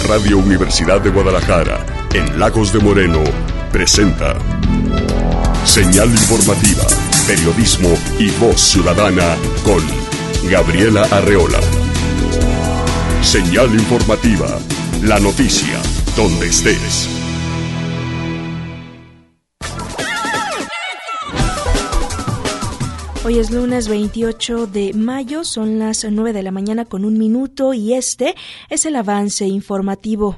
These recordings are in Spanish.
Radio Universidad de Guadalajara, en Lagos de Moreno, presenta Señal Informativa, Periodismo y Voz Ciudadana con Gabriela Arreola. Señal Informativa, la noticia donde estés. Hoy es lunes 28 de mayo, son las 9 de la mañana con 1 minuto y este es el avance informativo.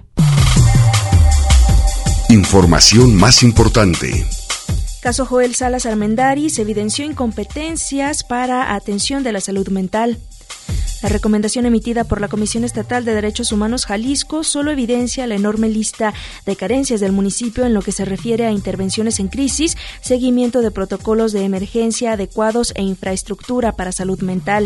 Información más importante. Caso Joel Salas Armendáriz evidenció incompetencias para atención de la salud mental. La recomendación emitida por la Comisión Estatal de Derechos Humanos Jalisco solo evidencia la enorme lista de carencias del municipio en lo que se refiere a intervenciones en crisis, seguimiento de protocolos de emergencia adecuados e infraestructura para salud mental.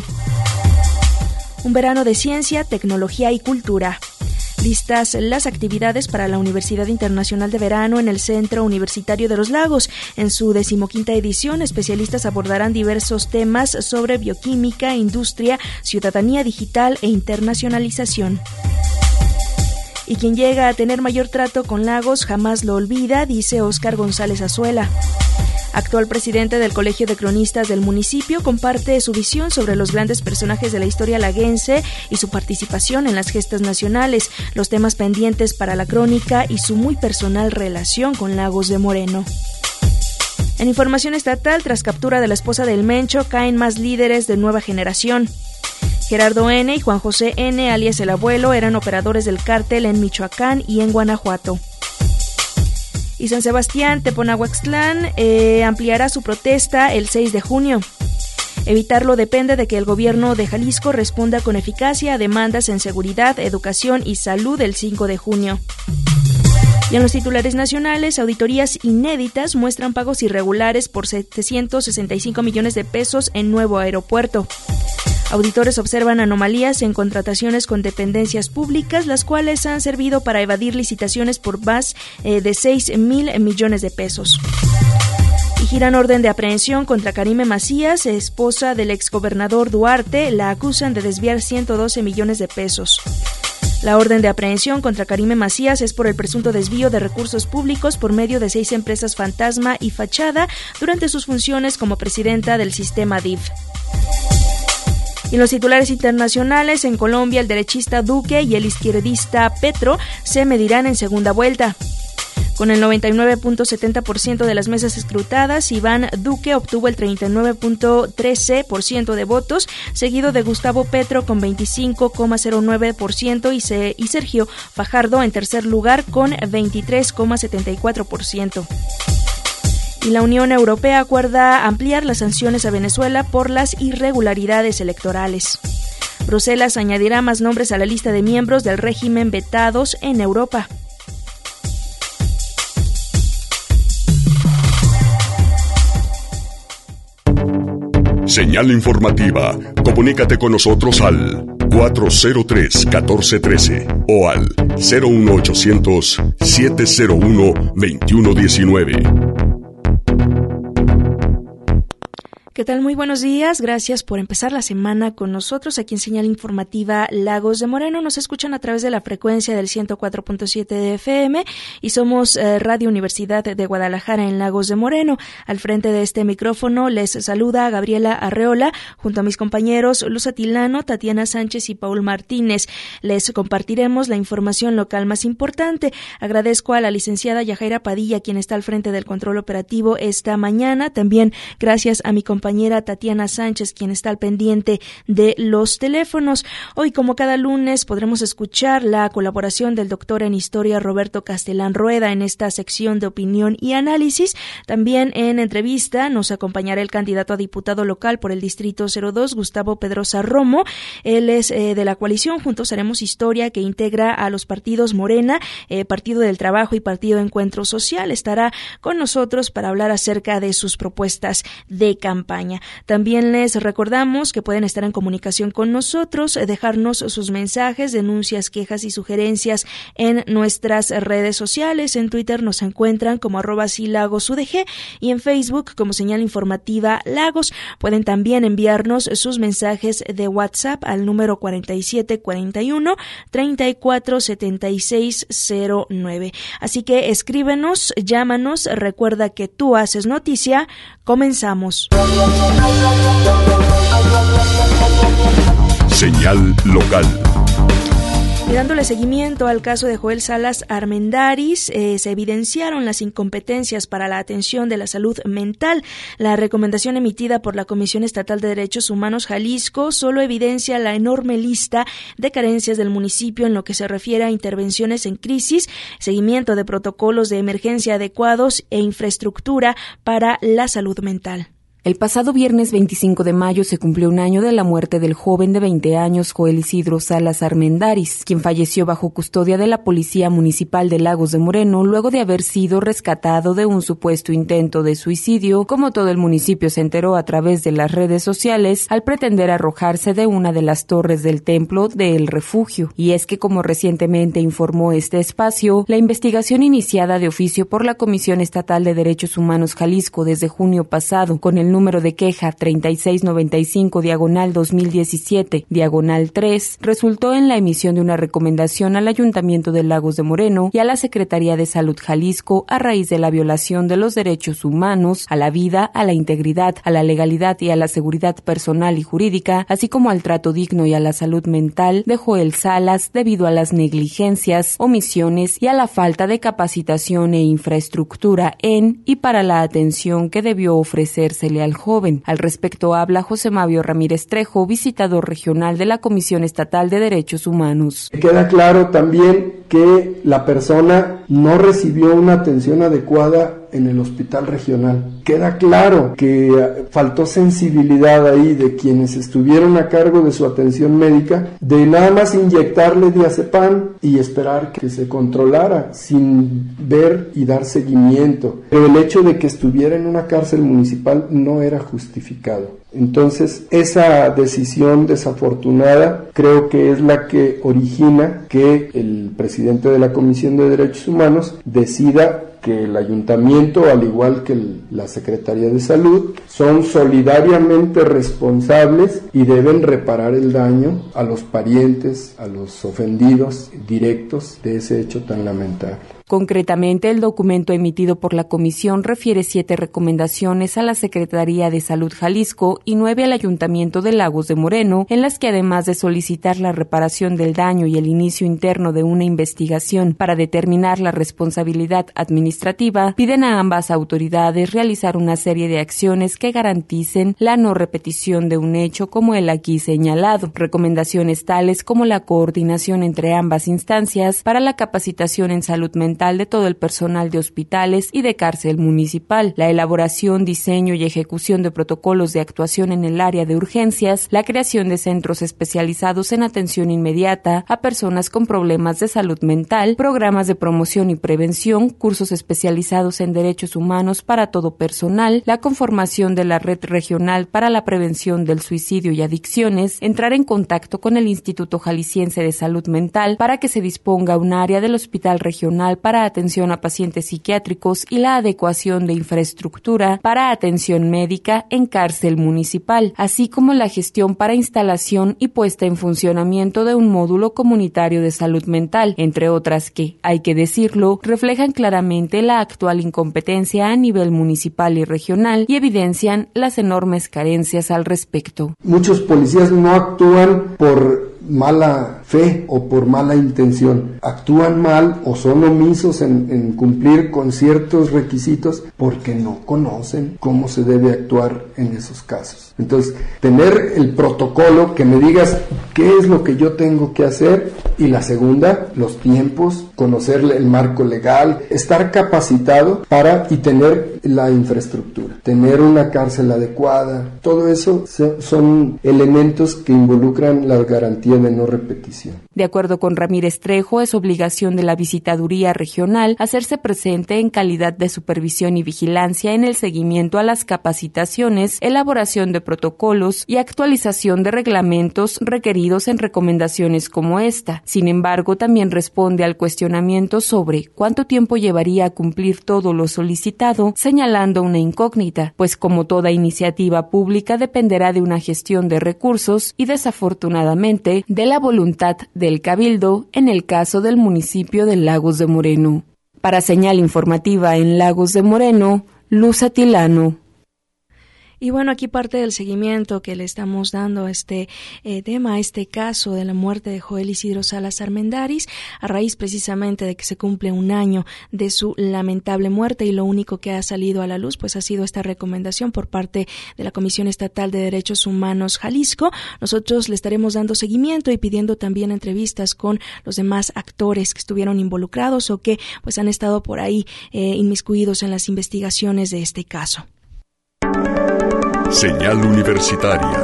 Un verano de ciencia, tecnología y cultura. Listas las actividades para la Universidad Internacional de Verano en el Centro Universitario de los Lagos. En su 15ª edición, especialistas abordarán diversos temas sobre bioquímica, industria, ciudadanía digital e internacionalización. Y quien llega a tener mayor trato con Lagos jamás lo olvida, dice Óscar González Azuela. Actual presidente del Colegio de Cronistas del municipio, comparte su visión sobre los grandes personajes de la historia laguense y su participación en las gestas nacionales, los temas pendientes para la crónica y su muy personal relación con Lagos de Moreno. En información estatal, tras captura de la esposa del Mencho, caen más líderes de nueva generación. Gerardo N. y Juan José N., alias El Abuelo, eran operadores del cártel en Michoacán y en Guanajuato. Y San Sebastián Teponahuaxtlán ampliará su protesta el 6 de junio. Evitarlo depende de que el gobierno de Jalisco responda con eficacia a demandas en seguridad, educación y salud el 5 de junio. Y en los titulares nacionales, auditorías inéditas muestran pagos irregulares por 765 millones de pesos en nuevo aeropuerto. Auditores observan anomalías en contrataciones con dependencias públicas, las cuales han servido para evadir licitaciones por más de 6,000 millones de pesos. Y giran orden de aprehensión contra Karime Macías, esposa del exgobernador Duarte. La acusan de desviar 112 millones de pesos. La orden de aprehensión contra Karime Macías es por el presunto desvío de recursos públicos por medio de 6 empresas fantasma y fachada durante sus funciones como presidenta del sistema DIF. Y en los titulares internacionales, en Colombia el derechista Duque y el izquierdista Petro se medirán en segunda vuelta. Con el 99.70% de las mesas escrutadas, Iván Duque obtuvo el 39.13% de votos, seguido de Gustavo Petro con 25.09% y Sergio Fajardo en tercer lugar con 23.74%. Y la Unión Europea acuerda ampliar las sanciones a Venezuela por las irregularidades electorales. Bruselas añadirá más nombres a la lista de miembros del régimen vetados en Europa. Señal informativa. Comunícate con nosotros al 403-1413 o al 01800-701-2119. ¿Qué tal? Muy buenos días. Gracias por empezar la semana con nosotros aquí en Señal Informativa Lagos de Moreno. Nos escuchan a través de la frecuencia del 104.7 de FM y somos Radio Universidad de Guadalajara en Lagos de Moreno. Al frente de este micrófono les saluda Gabriela Arreola junto a mis compañeros Luz Atilano, Tatiana Sánchez y Paul Martínez. Les compartiremos la información local más importante. Agradezco a la licenciada Yajaira Padilla, quien está al frente del control operativo esta mañana. También gracias a mi compañera Tatiana Sánchez, quien está al pendiente de los teléfonos. Hoy, como cada lunes, podremos escuchar la colaboración del doctor en Historia Roberto Castelán Rueda en esta sección de opinión y análisis. También en entrevista nos acompañará el candidato a diputado local por el Distrito 02, Gustavo Pedrosa Romo. Él es de la coalición Juntos Haremos Historia, que integra a los partidos Morena, Partido del Trabajo y Partido Encuentro Social. Estará con nosotros para hablar acerca de sus propuestas de campaña. campaña. También les recordamos que pueden estar en comunicación con nosotros, dejarnos sus mensajes, denuncias, quejas y sugerencias en nuestras redes sociales. En Twitter nos encuentran como @silagosudg y en Facebook como Señal Informativa Lagos. Pueden también enviarnos sus mensajes de WhatsApp al número 4741 347609. Así que escríbenos, llámanos, recuerda que tú haces noticia. Comenzamos. Señal local. Y dándole seguimiento al caso de Joel Salas Armendáriz, se evidenciaron las incompetencias para la atención de la salud mental. La recomendación emitida por la Comisión Estatal de Derechos Humanos Jalisco solo evidencia la enorme lista de carencias del municipio en lo que se refiere a intervenciones en crisis, seguimiento de protocolos de emergencia adecuados e infraestructura para la salud mental. El pasado viernes 25 de mayo se cumplió un año de la muerte del joven de 20 años Joel Isidro Salas Armendáriz, quien falleció bajo custodia de la Policía Municipal de Lagos de Moreno luego de haber sido rescatado de un supuesto intento de suicidio, como todo el municipio se enteró a través de las redes sociales, al pretender arrojarse de una de las torres del templo de El Refugio. Y es que, como recientemente informó este espacio, la investigación iniciada de oficio por la Comisión Estatal de Derechos Humanos Jalisco desde junio pasado, con el número de queja 3695/2017/3, resultó en la emisión de una recomendación al Ayuntamiento de Lagos de Moreno y a la Secretaría de Salud Jalisco a raíz de la violación de los derechos humanos, a la vida, a la integridad, a la legalidad y a la seguridad personal y jurídica, así como al trato digno y a la salud mental de Joel Salas debido a las negligencias, omisiones y a la falta de capacitación e infraestructura en y para la atención que debió ofrecérsele al joven. Al respecto habla José Mavio Ramírez Trejo, visitador regional de la Comisión Estatal de Derechos Humanos. Queda claro también que la persona no recibió una atención adecuada en el hospital regional. Queda claro que faltó sensibilidad ahí de quienes estuvieron a cargo de su atención médica, de nada más inyectarle diazepam y esperar que se controlara sin ver y dar seguimiento. Pero el hecho de que estuviera en una cárcel municipal no era justificado. Entonces, esa decisión desafortunada creo que es la que origina que el presidente de la Comisión de Derechos Humanos decida que el ayuntamiento, al igual que la Secretaría de Salud, son solidariamente responsables y deben reparar el daño a los parientes, a los ofendidos directos de ese hecho tan lamentable. Concretamente, el documento emitido por la comisión refiere 7 recomendaciones a la Secretaría de Salud Jalisco y 9 al Ayuntamiento de Lagos de Moreno, en las que además de solicitar la reparación del daño y el inicio interno de una investigación para determinar la responsabilidad administrativa, piden a ambas autoridades realizar una serie de acciones que garanticen la no repetición de un hecho como el aquí señalado. Recomendaciones tales como la coordinación entre ambas instancias para la capacitación en salud mental de todo el personal de hospitales y de cárcel municipal, la elaboración, diseño y ejecución de protocolos de actuación en el área de urgencias, la creación de centros especializados en atención inmediata a personas con problemas de salud mental, programas de promoción y prevención, cursos especializados en derechos humanos para todo personal, la conformación de la red regional para la prevención del suicidio y adicciones, entrar en contacto con el Instituto Jalisciense de Salud Mental para que se disponga un área del hospital regional para atención a pacientes psiquiátricos y la adecuación de infraestructura para atención médica en cárcel municipal, así como la gestión para instalación y puesta en funcionamiento de un módulo comunitario de salud mental, entre otras que, hay que decirlo, reflejan claramente la actual incompetencia a nivel municipal y regional y evidencian las enormes carencias al respecto. Muchos policías no actúan por mala fe o por mala intención, actúan mal o son omisos en cumplir con ciertos requisitos porque no conocen cómo se debe actuar en esos casos. Entonces, tener el protocolo, que me digas qué es lo que yo tengo que hacer, y la segunda, los tiempos, conocer el marco legal, estar capacitado y tener la infraestructura, tener una cárcel adecuada, todo eso son elementos que involucran la garantía de no repetición. capacitación. De acuerdo con Ramírez Trejo, es obligación de la Visitaduría Regional hacerse presente en calidad de supervisión y vigilancia en el seguimiento a las capacitaciones, elaboración de protocolos y actualización de reglamentos requeridos en recomendaciones como esta. Sin embargo, también responde al cuestionamiento sobre cuánto tiempo llevaría a cumplir todo lo solicitado, señalando una incógnita, pues como toda iniciativa pública dependerá de una gestión de recursos y desafortunadamente de la voluntad del Cabildo en el caso del municipio de Lagos de Moreno. Para Señal Informativa en Lagos de Moreno, Luz Atilano. Y bueno, aquí parte del seguimiento que le estamos dando a este tema, a este caso de la muerte de Joel Isidro Salas Armendáriz, a raíz precisamente de que se cumple un año de su lamentable muerte, y lo único que ha salido a la luz pues ha sido esta recomendación por parte de la Comisión Estatal de Derechos Humanos Jalisco. Nosotros le estaremos dando seguimiento y pidiendo también entrevistas con los demás actores que estuvieron involucrados o que pues han estado por ahí inmiscuidos en las investigaciones de este caso. Señal Universitaria.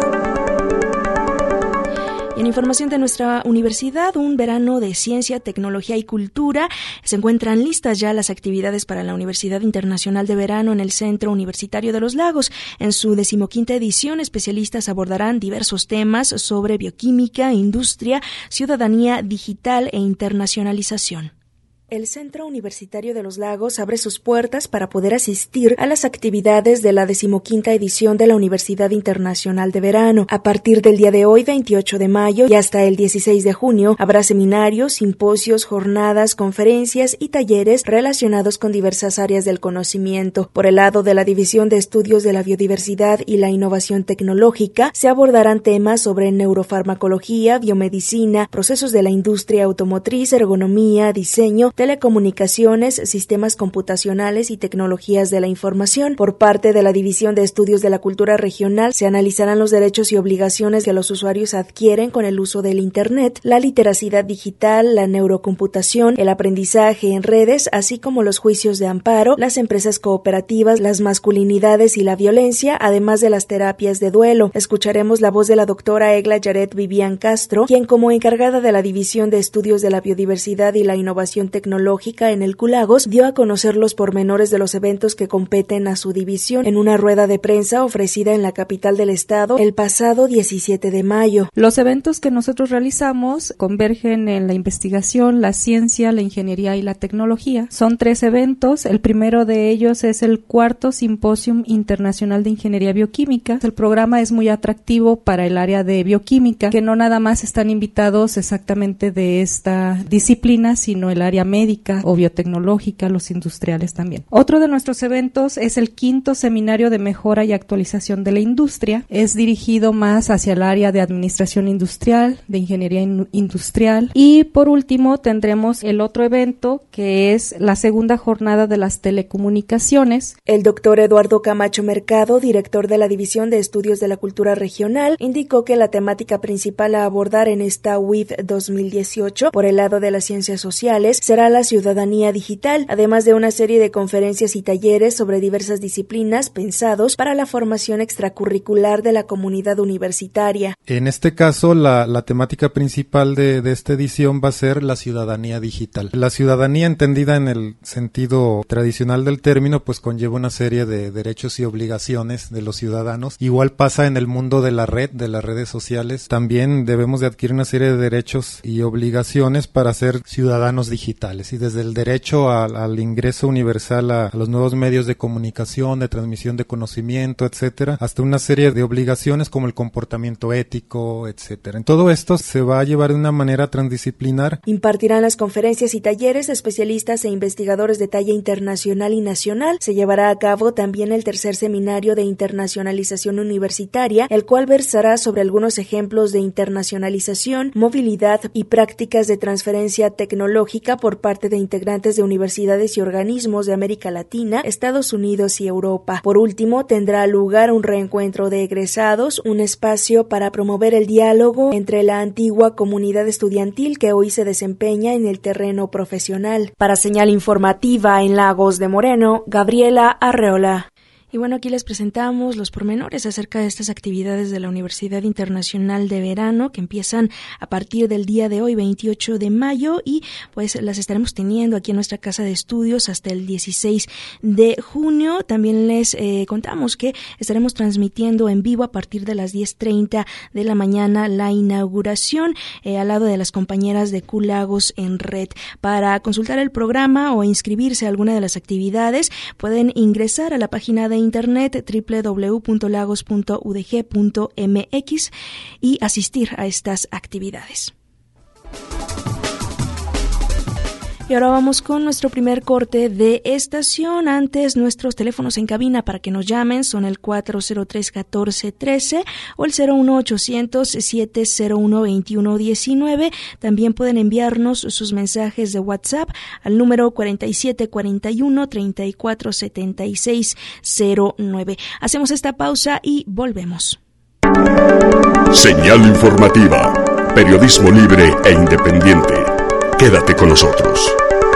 En información de nuestra universidad, un verano de ciencia, tecnología y cultura. Se encuentran listas ya las actividades para la Universidad Internacional de Verano en el Centro Universitario de los Lagos. En su 15ª edición, especialistas abordarán diversos temas sobre bioquímica, industria, ciudadanía digital e internacionalización. El Centro Universitario de los Lagos abre sus puertas para poder asistir a las actividades de la 15ª edición de la Universidad Internacional de Verano. A partir del día de hoy, 28 de mayo, y hasta el 16 de junio, habrá seminarios, simposios, jornadas, conferencias y talleres relacionados con diversas áreas del conocimiento. Por el lado de la División de Estudios de la Biodiversidad y la Innovación Tecnológica, se abordarán temas sobre neurofarmacología, biomedicina, procesos de la industria automotriz, ergonomía, diseño, telecomunicaciones, sistemas computacionales y tecnologías de la información. Por parte de la División de Estudios de la Cultura Regional, se analizarán los derechos y obligaciones que los usuarios adquieren con el uso del Internet, la literacidad digital, la neurocomputación, el aprendizaje en redes, así como los juicios de amparo, las empresas cooperativas, las masculinidades y la violencia, además de las terapias de duelo. Escucharemos la voz de la doctora Egla Yaret Vivian Castro, quien como encargada de la División de Estudios de la Biodiversidad y la Innovación Tecnológica en el Culagos, dio a conocer los pormenores de los eventos que competen a su división en una rueda de prensa ofrecida en la capital del estado el pasado 17 de mayo. Los eventos que nosotros realizamos convergen en la investigación, la ciencia, la ingeniería y la tecnología. Son 3 eventos. El primero de ellos es el 4º Simposium Internacional de Ingeniería Bioquímica. El programa es muy atractivo para el área de bioquímica, que no nada más están invitados exactamente de esta disciplina, sino el área médica o biotecnológica, los industriales también. Otro de nuestros eventos es el 5º Seminario de Mejora y Actualización de la Industria. Es dirigido más hacia el área de administración industrial, de ingeniería industrial. Y por último tendremos el otro evento, que es la 2ª Jornada de las Telecomunicaciones. El doctor Eduardo Camacho Mercado, director de la División de Estudios de la Cultura Regional, indicó que la temática principal a abordar en esta UIV 2018, por el lado de las ciencias sociales, será la ciudadanía digital, además de una serie de conferencias y talleres sobre diversas disciplinas pensados para la formación extracurricular de la comunidad universitaria. En este caso, la temática principal de esta edición va a ser la ciudadanía digital. La ciudadanía, entendida en el sentido tradicional del término, pues conlleva una serie de derechos y obligaciones de los ciudadanos. Igual pasa en el mundo de la red, de las redes sociales. También debemos de adquirir una serie de derechos y obligaciones para ser ciudadanos digitales. Y desde el derecho al ingreso universal a los nuevos medios de comunicación, de transmisión de conocimiento, etcétera, hasta una serie de obligaciones como el comportamiento ético, etcétera. En todo esto se va a llevar de una manera transdisciplinar. Impartirán las conferencias y talleres especialistas e investigadores de talla internacional y nacional. Se llevará a cabo también el 3er Seminario de Internacionalización Universitaria, el cual versará sobre algunos ejemplos de internacionalización, movilidad y prácticas de transferencia tecnológica por parte de integrantes de universidades y organismos de América Latina, Estados Unidos y Europa. Por último, tendrá lugar un reencuentro de egresados, un espacio para promover el diálogo entre la antigua comunidad estudiantil que hoy se desempeña en el terreno profesional. Para Señal Informativa en Lagos de Moreno, Gabriela Arreola. Y bueno, aquí les presentamos los pormenores acerca de estas actividades de la Universidad Internacional de Verano que empiezan a partir del día de hoy, 28 de mayo, y pues las estaremos teniendo aquí en nuestra casa de estudios hasta el 16 de junio. También les contamos que estaremos transmitiendo en vivo a partir de las 10:30 de la mañana la inauguración al lado de las compañeras de Q-Lagos en Red. Para consultar el programa o inscribirse a alguna de las actividades, pueden ingresar a la página de internet www.lagos.udg.mx y asistir a estas actividades. Y ahora vamos con nuestro primer corte de estación. Antes, nuestros teléfonos en cabina para que nos llamen son el 403-1413 o el 01800-701-2119. También pueden enviarnos sus mensajes de WhatsApp al número 4741-347609. Hacemos esta pausa y volvemos. Señal informativa. Periodismo libre e independiente. Quédate con nosotros.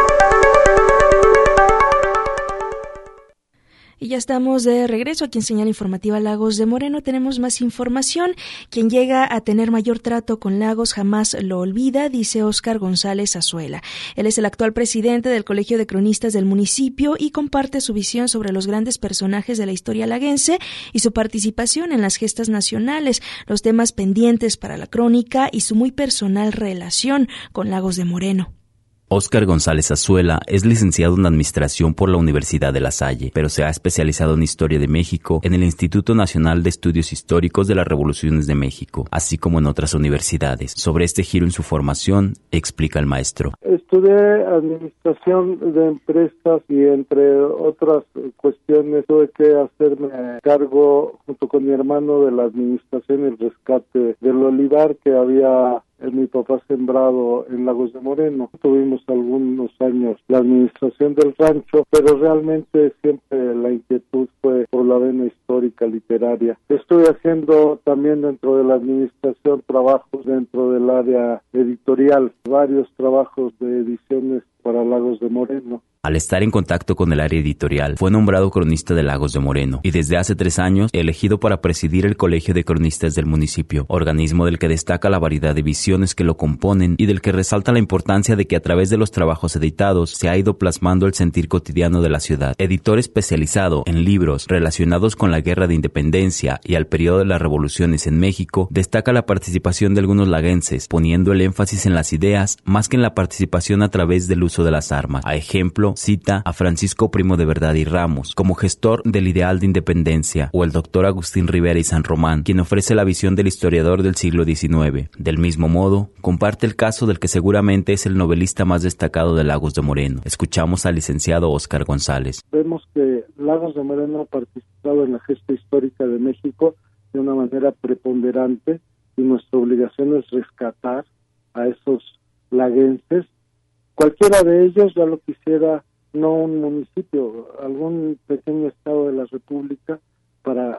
Y ya estamos de regreso aquí en Señal Informativa Lagos de Moreno. Tenemos más información. Quien llega a tener mayor trato con Lagos jamás lo olvida, dice Óscar González Azuela. Él es el actual presidente del Colegio de Cronistas del municipio y comparte su visión sobre los grandes personajes de la historia laguense y su participación en las gestas nacionales, los temas pendientes para la crónica y su muy personal relación con Lagos de Moreno. Óscar González Azuela es licenciado en Administración por la Universidad de La Salle, pero se ha especializado en Historia de México en el Instituto Nacional de Estudios Históricos de las Revoluciones de México, así como en otras universidades. Sobre este giro en su formación, explica el maestro. Estudié Administración de Empresas y entre otras cuestiones tuve que hacerme cargo junto con mi hermano de la administración y el rescate del olivar que había mi papá sembrado en Lagos de Moreno. Tuvimos algunos años la administración del rancho, pero realmente siempre la inquietud fue por la vena histórica literaria. Estuve haciendo también dentro de la administración trabajos dentro del área editorial, varios trabajos de ediciones para Lagos de Moreno. Al estar en contacto con el área editorial, fue nombrado cronista de Lagos de Moreno y desde hace 3 años elegido para presidir el Colegio de Cronistas del municipio, organismo del que destaca la variedad de visiones que lo componen y del que resalta la importancia de que a través de los trabajos editados se ha ido plasmando el sentir cotidiano de la ciudad. Editor especializado en libros relacionados con la Guerra de Independencia y al periodo de las revoluciones en México, destaca la participación de algunos laguenses, poniendo el énfasis en las ideas más que en la participación a través del uso de las armas. A ejemplo, cita a Francisco Primo de Verdad y Ramos como gestor del ideal de independencia, o el doctor Agustín Rivera y San Román, quien ofrece la visión del historiador del siglo XIX. Del mismo modo, comparte el caso del que seguramente es el novelista más destacado de Lagos de Moreno. Escuchamos al licenciado Óscar González. Vemos que Lagos de Moreno ha participado en la gesta histórica de México de una manera preponderante y nuestra obligación es rescatar a esos laguenses. Cualquiera de ellos ya lo quisiera, no un municipio, algún pequeño estado de la República para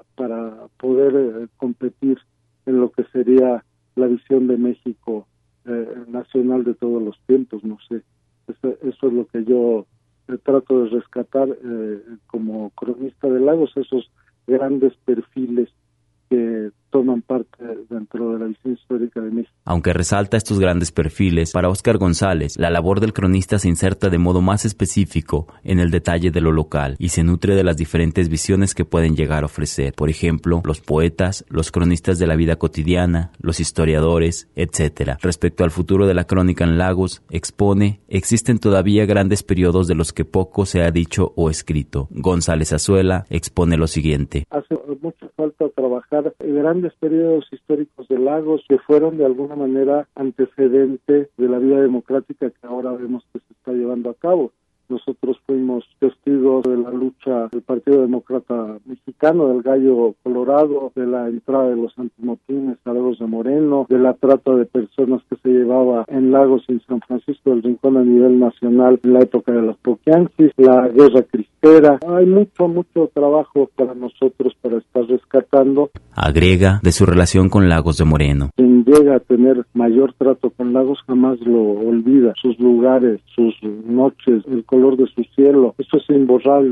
poder competir en lo que sería la visión de México nacional de todos los tiempos, no sé. Eso es lo que yo trato de rescatar como cronista de Lagos, esos grandes perfiles que toman parte dentro de la visión histórica de México. Aunque resalta estos grandes perfiles, para Óscar González, la labor del cronista se inserta de modo más específico en el detalle de lo local y se nutre de las diferentes visiones que pueden llegar a ofrecer. Por ejemplo, los poetas, los cronistas de la vida cotidiana, los historiadores, etc. Respecto al futuro de la crónica en Lagos, expone, existen todavía grandes periodos de los que poco se ha dicho o escrito. González Azuela expone lo siguiente. Hace mucha falta trabajar grandes periodos históricos de Lagos que fueron de alguna manera antecedente de la vida democrática que ahora vemos que se está llevando a cabo. Nosotros fuimos testigos de la lucha del Partido Demócrata Mexicano, del Gallo Colorado, de la entrada de los antimotines a Lagos de Moreno, de la trata de personas que se llevaba en Lagos y en San Francisco del Rincón a nivel nacional en la época de los Poquianchis, la Guerra Cristera. Hay mucho trabajo para nosotros para estar rescatando. Agrega de su relación con Lagos de Moreno. Quien llega a tener mayor trato con Lagos jamás lo olvida. Sus lugares, sus noches, el color de su cielo, eso es imborrable para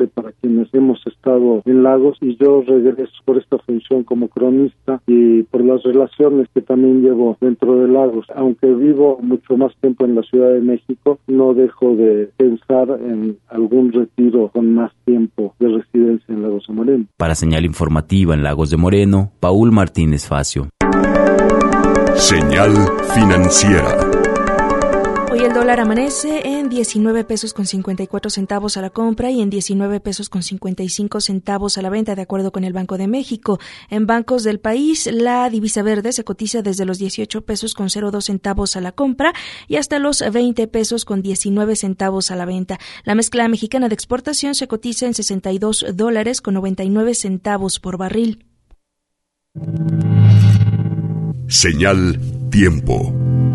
quienes hemos estado en Lagos, y yo regreso por esta función como cronista y por las relaciones que también llevo dentro de Lagos. Aunque vivo mucho más tiempo en la Ciudad de México, no dejo de pensar en algún retiro con más tiempo de residencia en Lagos de Moreno. Para Señal Informativa en Lagos de Moreno, Paul Martínez Facio. Señal financiera. Hoy el dólar amanece en 19 pesos con 54 centavos a la compra y en 19 pesos con 55 centavos a la venta, de acuerdo con el Banco de México. En bancos del país, la divisa verde se cotiza desde los 18 pesos con 02 centavos a la compra y hasta los 20 pesos con 19 centavos a la venta. La mezcla mexicana de exportación se cotiza en $62 con 99 centavos por barril. Señal tiempo.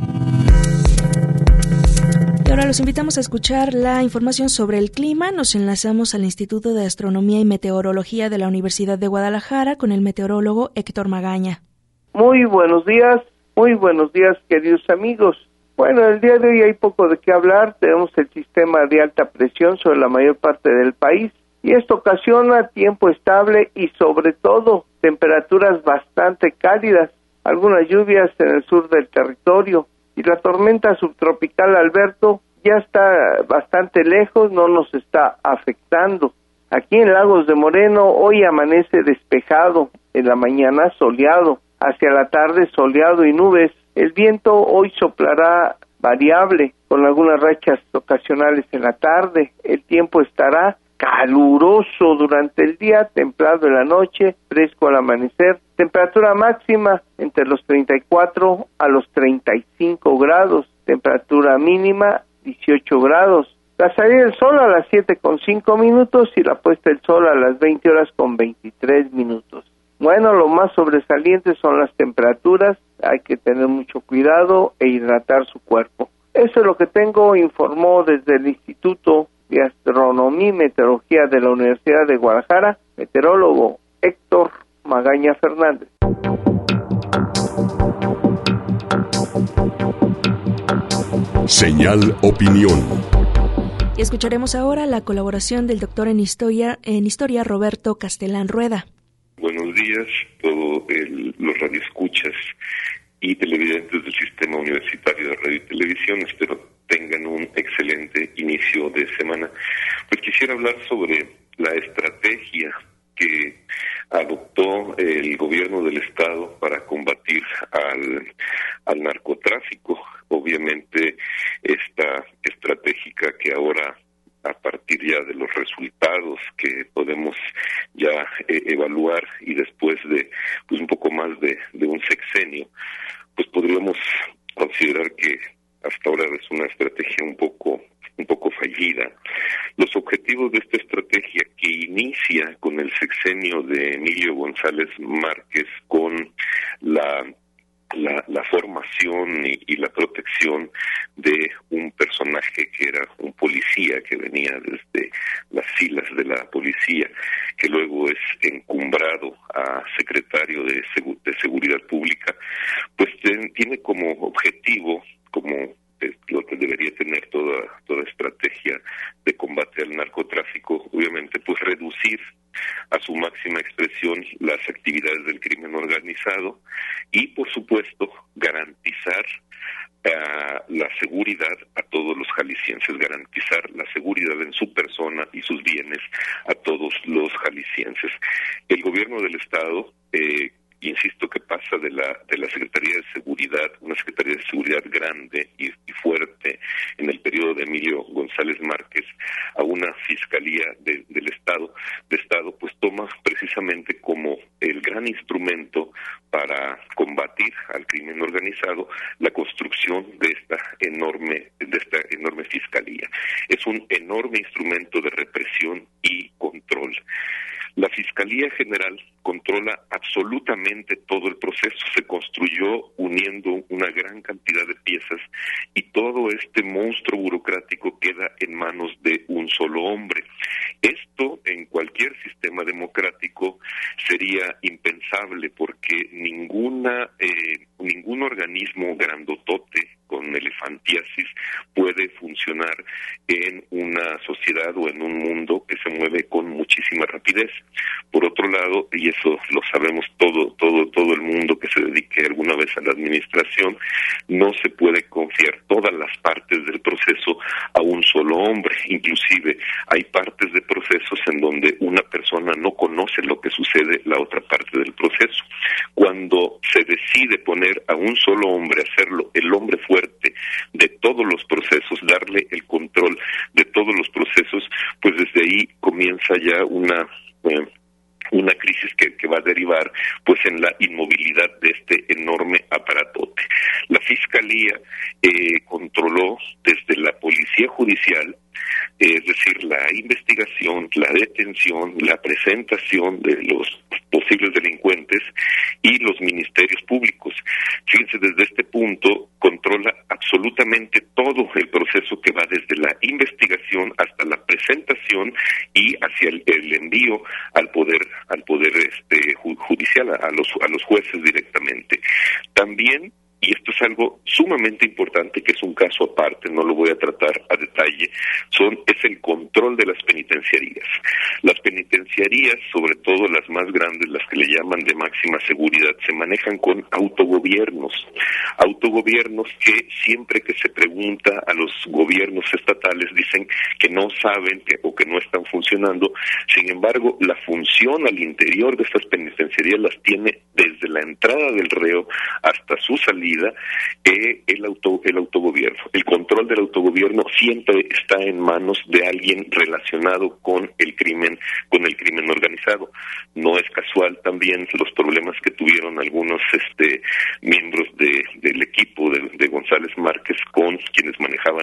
Y ahora los invitamos a escuchar la información sobre el clima. Nos enlazamos al Instituto de Astronomía y Meteorología de la Universidad de Guadalajara con el meteorólogo Héctor Magaña. Muy buenos días, queridos amigos. Bueno, el día de hoy hay poco de qué hablar. Tenemos el sistema de alta presión sobre la mayor parte del país y esto ocasiona tiempo estable y sobre todo temperaturas bastante cálidas, algunas lluvias en el sur del territorio. Y la tormenta subtropical Alberto ya está bastante lejos, no nos está afectando. Aquí en Lagos de Moreno hoy amanece despejado, en la mañana soleado, hacia la tarde soleado y nubes. El viento hoy soplará variable, con algunas rachas ocasionales en la tarde. El tiempo estará caluroso durante el día, templado en la noche, fresco al amanecer. Temperatura máxima entre los 34 a los 35 grados. Temperatura mínima 18 grados. La salida del sol a las 7:05 y la puesta del sol a las 20:23. Bueno, lo más sobresaliente son las temperaturas. Hay que tener mucho cuidado e hidratar su cuerpo. Eso es lo que tengo, informó desde el Instituto de Astronomía y Meteorología de la Universidad de Guadalajara, meteorólogo Héctor Magaña Fernández. Señal opinión. Y escucharemos ahora la colaboración del doctor en historia Roberto Castelán Rueda. Buenos días, todos los radioescuchas y televidentes del Sistema Universitario de Radio y Televisión. Espero tengan un excelente inicio de semana. Pues quisiera hablar sobre la estrategia que adoptó el gobierno del estado para combatir al narcotráfico. Obviamente esta estratégica que ahora, a partir ya de los resultados que podemos ya evaluar y después de pues un poco más de un sexenio, pues podríamos considerar que hasta ahora es una estrategia un poco fallida. Los objetivos de esta estrategia, que inicia con el sexenio de Emilio González Márquez, con la formación y la protección de un personaje que era un policía que venía desde las filas de la policía, que luego es encumbrado a secretario de Seguridad Pública, pues tiene como objetivo, como es lo que debería tener toda estrategia de combate al narcotráfico, obviamente pues reducir a su máxima expresión las actividades del crimen organizado y por supuesto garantizar la seguridad a todos los jaliscienses, garantizar la seguridad en su persona y sus bienes a todos los jaliscienses. El gobierno del estado, insisto, que pasa de la Secretaría de Seguridad, una Secretaría de Seguridad grande y fuerte en el periodo de Emilio González Márquez, a una Fiscalía del Estado, pues toma precisamente como el gran instrumento para combatir al crimen organizado la construcción de esta enorme Fiscalía. Es un enorme instrumento de represión y control. La Fiscalía General, con controla absolutamente todo el proceso. Se construyó uniendo una gran cantidad de piezas y todo este monstruo burocrático queda en manos de un solo hombre. Esto en cualquier sistema democrático sería impensable porque ningún organismo grandotote con elefantiasis puede funcionar en una sociedad o en un mundo que se mueve con muchísima rapidez. Por otro lado, y eso lo sabemos todo el mundo que se dedique alguna vez a la administración, no se puede confiar todas las partes del proceso a un solo hombre. Inclusive hay partes de procesos en donde una persona no conoce lo que sucede la otra parte del proceso. Cuando se decide poner a un solo hombre, hacerlo el hombre fuerte de todos los procesos, darle el control de todos los procesos, pues desde ahí comienza ya una crisis que va a derivar pues en la inmovilidad de este enorme aparatote. La Fiscalía controló desde la Policía Judicial, es decir, la investigación, la detención, la presentación de los posibles delincuentes y los ministerios públicos. Fíjense, desde este punto controla absolutamente todo el proceso que va desde la investigación hasta la presentación y hacia el envío al poder judicial, a los jueces directamente. También, y esto es algo sumamente importante, que es un caso aparte, no lo voy a tratar a detalle, es el control de las penitenciarías. Las penitenciarías, sobre todo las más grandes, las que le llaman de máxima seguridad, se manejan con autogobiernos que siempre que se pregunta a los gobiernos estatales dicen que no saben o que no están funcionando. Sin embargo, la función al interior de estas penitenciarías las tiene desde la entrada del reo hasta su salida el autogobierno. El control del autogobierno siempre está en manos de alguien relacionado con el crimen organizado. No es casual también los problemas que tuvieron algunos miembros del equipo de González Márquez con quienes manejaban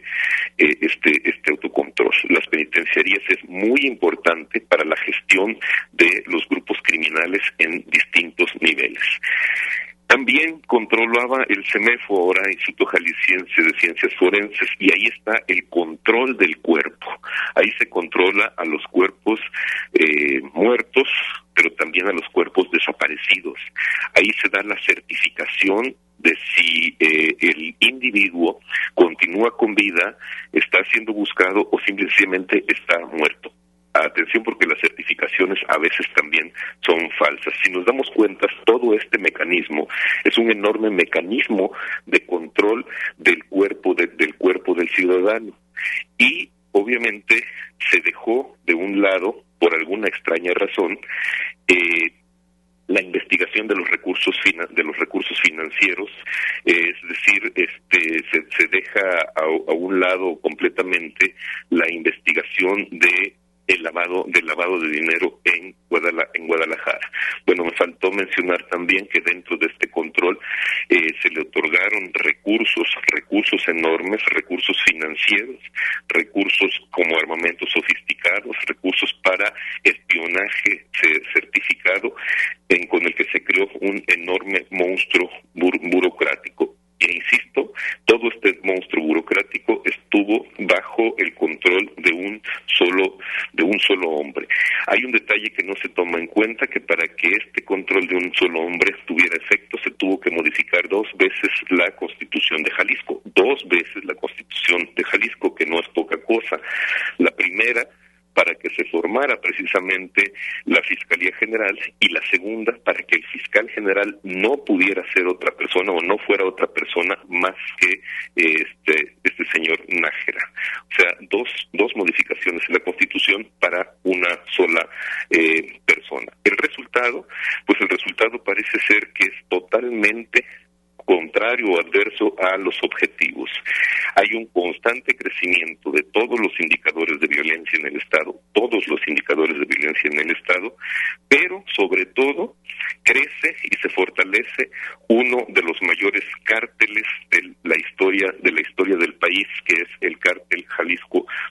este autocontrol. Las penitenciarías es muy importante para la gestión de los grupos criminales en distintos niveles. También controlaba el CEMEFO, ahora Instituto Jalisciense de Ciencias Forenses, y ahí está el control del cuerpo. Ahí se controla a los cuerpos muertos, pero también a los cuerpos desaparecidos. Ahí se da la certificación de si el individuo continúa con vida, está siendo buscado o simplemente está muerto. Atención, porque las certificaciones a veces también son falsas. Si nos damos cuenta, todo este mecanismo es un enorme mecanismo de control del cuerpo del ciudadano. Y obviamente se dejó de un lado, por alguna extraña razón, la investigación de los recursos financieros, es decir, se deja a un lado completamente la investigación del lavado de dinero en Guadalajara. Bueno, me faltó mencionar también que dentro de este control se le otorgaron recursos enormes, recursos financieros, recursos como armamentos sofisticados, recursos para espionaje certificado, con el que se creó un enorme monstruo burocrático. E insisto, todo este monstruo burocrático estuvo bajo el control de un solo hombre. Hay un detalle que no se toma en cuenta, que para que este control de un solo hombre tuviera efecto se tuvo que modificar 2 veces la Constitución de Jalisco. 2 veces la Constitución de Jalisco, que no es poca cosa. La primera, para que se formara precisamente la Fiscalía General, y la segunda, para que el fiscal general no pudiera ser otra persona o no fuera otra persona más que este señor Nájera. O sea, dos modificaciones en la Constitución para una sola persona. El resultado parece ser que es totalmente contrario o adverso a los objetivos. Hay un constante crecimiento de todos los indicadores de violencia en el Estado, pero sobre todo crece y se fortalece uno de los mayores cárteles de la historia del país, que es el cártel Jalisco Nueva Generación.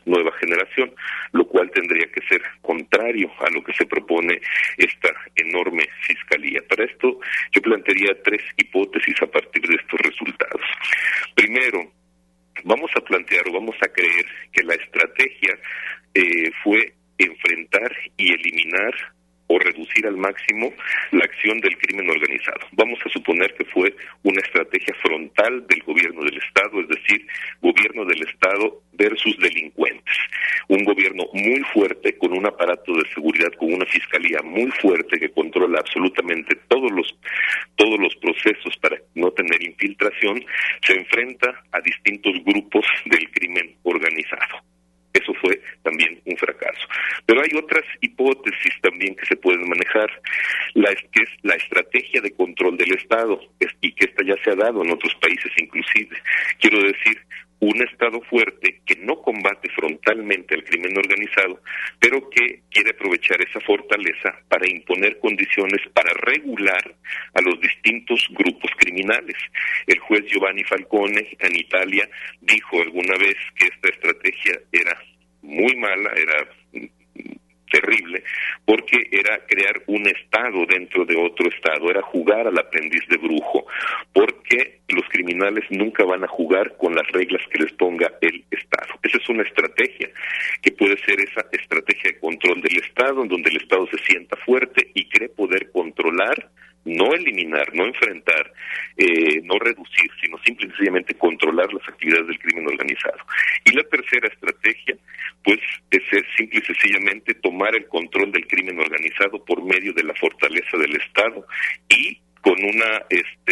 generación, lo cual tendría que ser contrario a lo que se propone esta enorme fiscalía. Para esto yo plantearía 3 hipótesis a partir de estos resultados. Primero, vamos a plantear o vamos a creer que la estrategia fue enfrentar y eliminar o reducir al máximo la acción del crimen organizado. Vamos a suponer que fue una estrategia frontal del gobierno del Estado, es decir, gobierno del Estado versus delincuentes. Un gobierno muy fuerte, con un aparato de seguridad, con una fiscalía muy fuerte que controla absolutamente todos los procesos para no tener infiltración, se enfrenta a distintos grupos del crimen organizado. Eso fue también un fracaso. Pero hay otras hipótesis también que se pueden manejar, que es la estrategia de control del Estado, y que esta ya se ha dado en otros países inclusive. Quiero decir, un Estado fuerte que no combate frontalmente al crimen organizado, pero que quiere aprovechar esa fortaleza para imponer condiciones para regular a los distintos grupos criminales. El juez Giovanni Falcone en Italia dijo alguna vez que esta estrategia era muy mala, era terrible, porque era crear un Estado dentro de otro Estado, era jugar al aprendiz de brujo, porque los criminales nunca van a jugar con las reglas que les ponga el Estado. Esa es una estrategia, que puede ser esa estrategia de control del Estado, en donde el Estado se sienta fuerte y cree poder controlar, no eliminar, no enfrentar, no reducir, sino simple y sencillamente controlar las actividades del crimen organizado. Y la tercera estrategia, pues, es simple y sencillamente tomar el control del crimen organizado por medio de la fortaleza del Estado y con una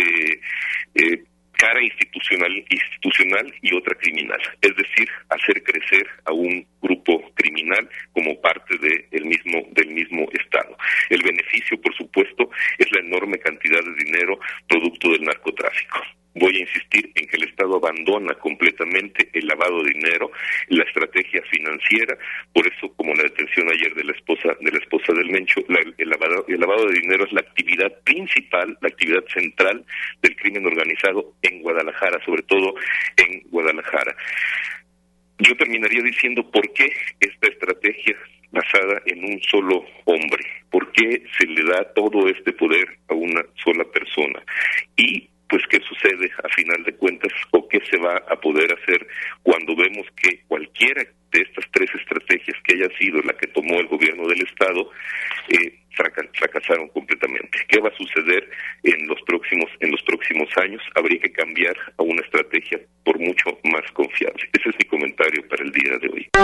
cara institucional y otra criminal, es decir, hacer crecer a un grupo criminal como parte del mismo Estado. El beneficio, por supuesto, es la enorme cantidad de dinero producto del narcotráfico. Voy a insistir en que el Estado abandona completamente el lavado de dinero, la estrategia financiera. Por eso, como la detención ayer de la esposa del Mencho, el lavado de dinero es la actividad principal, la actividad central del crimen organizado en Guadalajara, sobre todo en Guadalajara. Yo terminaría diciendo por qué esta estrategia basada en un solo hombre, por qué se le da todo este poder a una sola persona, y pues qué sucede a final de cuentas, o qué se va a poder hacer cuando vemos que cualquiera de estas 3 estrategias que haya sido la que tomó el gobierno del Estado fracasaron completamente. ¿Qué va a suceder en los próximos años? Habría que cambiar a una estrategia por mucho más confiable. Ese es mi comentario para el día de hoy.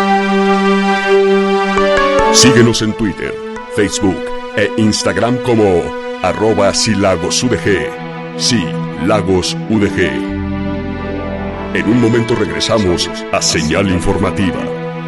Síguenos en Twitter, Facebook e Instagram como @silagosudg. Sí, Lagos UDG. En un momento regresamos a Señal Informativa.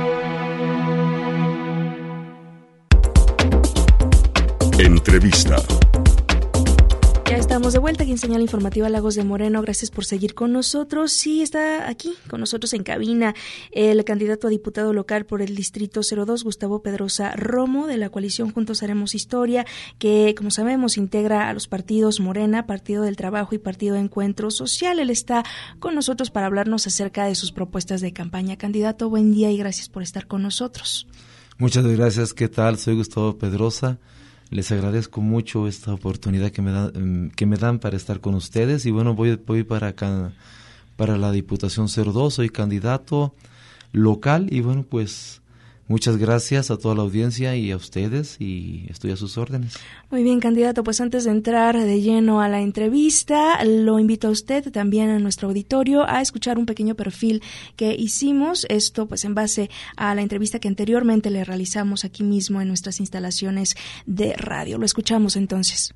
Entrevista. Ya estamos de vuelta aquí en Señal Informativa Lagos de Moreno. Gracias por seguir con nosotros. Sí, está aquí con nosotros en cabina el candidato a diputado local por el Distrito 02, Gustavo Pedrosa Romo, de la coalición Juntos Haremos Historia, que, como sabemos, integra a los partidos Morena, Partido del Trabajo y Partido Encuentro Social. Él está con nosotros para hablarnos acerca de sus propuestas de campaña. Candidato, buen día y gracias por estar con nosotros. Muchas gracias. ¿Qué tal? Soy Gustavo Pedrosa. Les agradezco mucho esta oportunidad que me dan para estar con ustedes, y bueno, voy para acá, para la Diputación 02, soy candidato local, y bueno, pues muchas gracias a toda la audiencia y a ustedes, y estoy a sus órdenes. Muy bien, candidato, pues antes de entrar de lleno a la entrevista, lo invito a usted, también a nuestro auditorio, a escuchar un pequeño perfil que hicimos, esto pues en base a la entrevista que anteriormente le realizamos aquí mismo en nuestras instalaciones de radio. Lo escuchamos entonces.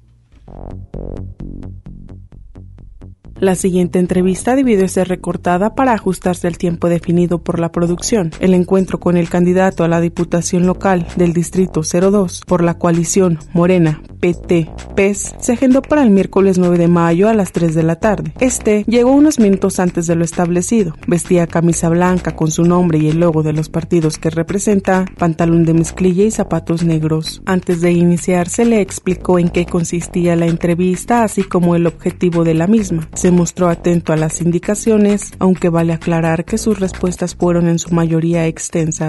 La siguiente entrevista debió ser recortada para ajustarse al tiempo definido por la producción. El encuentro con el candidato a la Diputación Local del Distrito 02 por la coalición Morena, PT, PES se agendó para el miércoles 9 de mayo a las 3 de la tarde. Llegó unos minutos antes de lo establecido. Vestía camisa blanca con su nombre y el logo de los partidos que representa, pantalón de mezclilla y zapatos negros. Antes de iniciar, se le explicó en qué consistía la entrevista, así como el objetivo de la misma. Se mostró atento a las indicaciones, aunque vale aclarar que sus respuestas fueron en su mayoría extensas.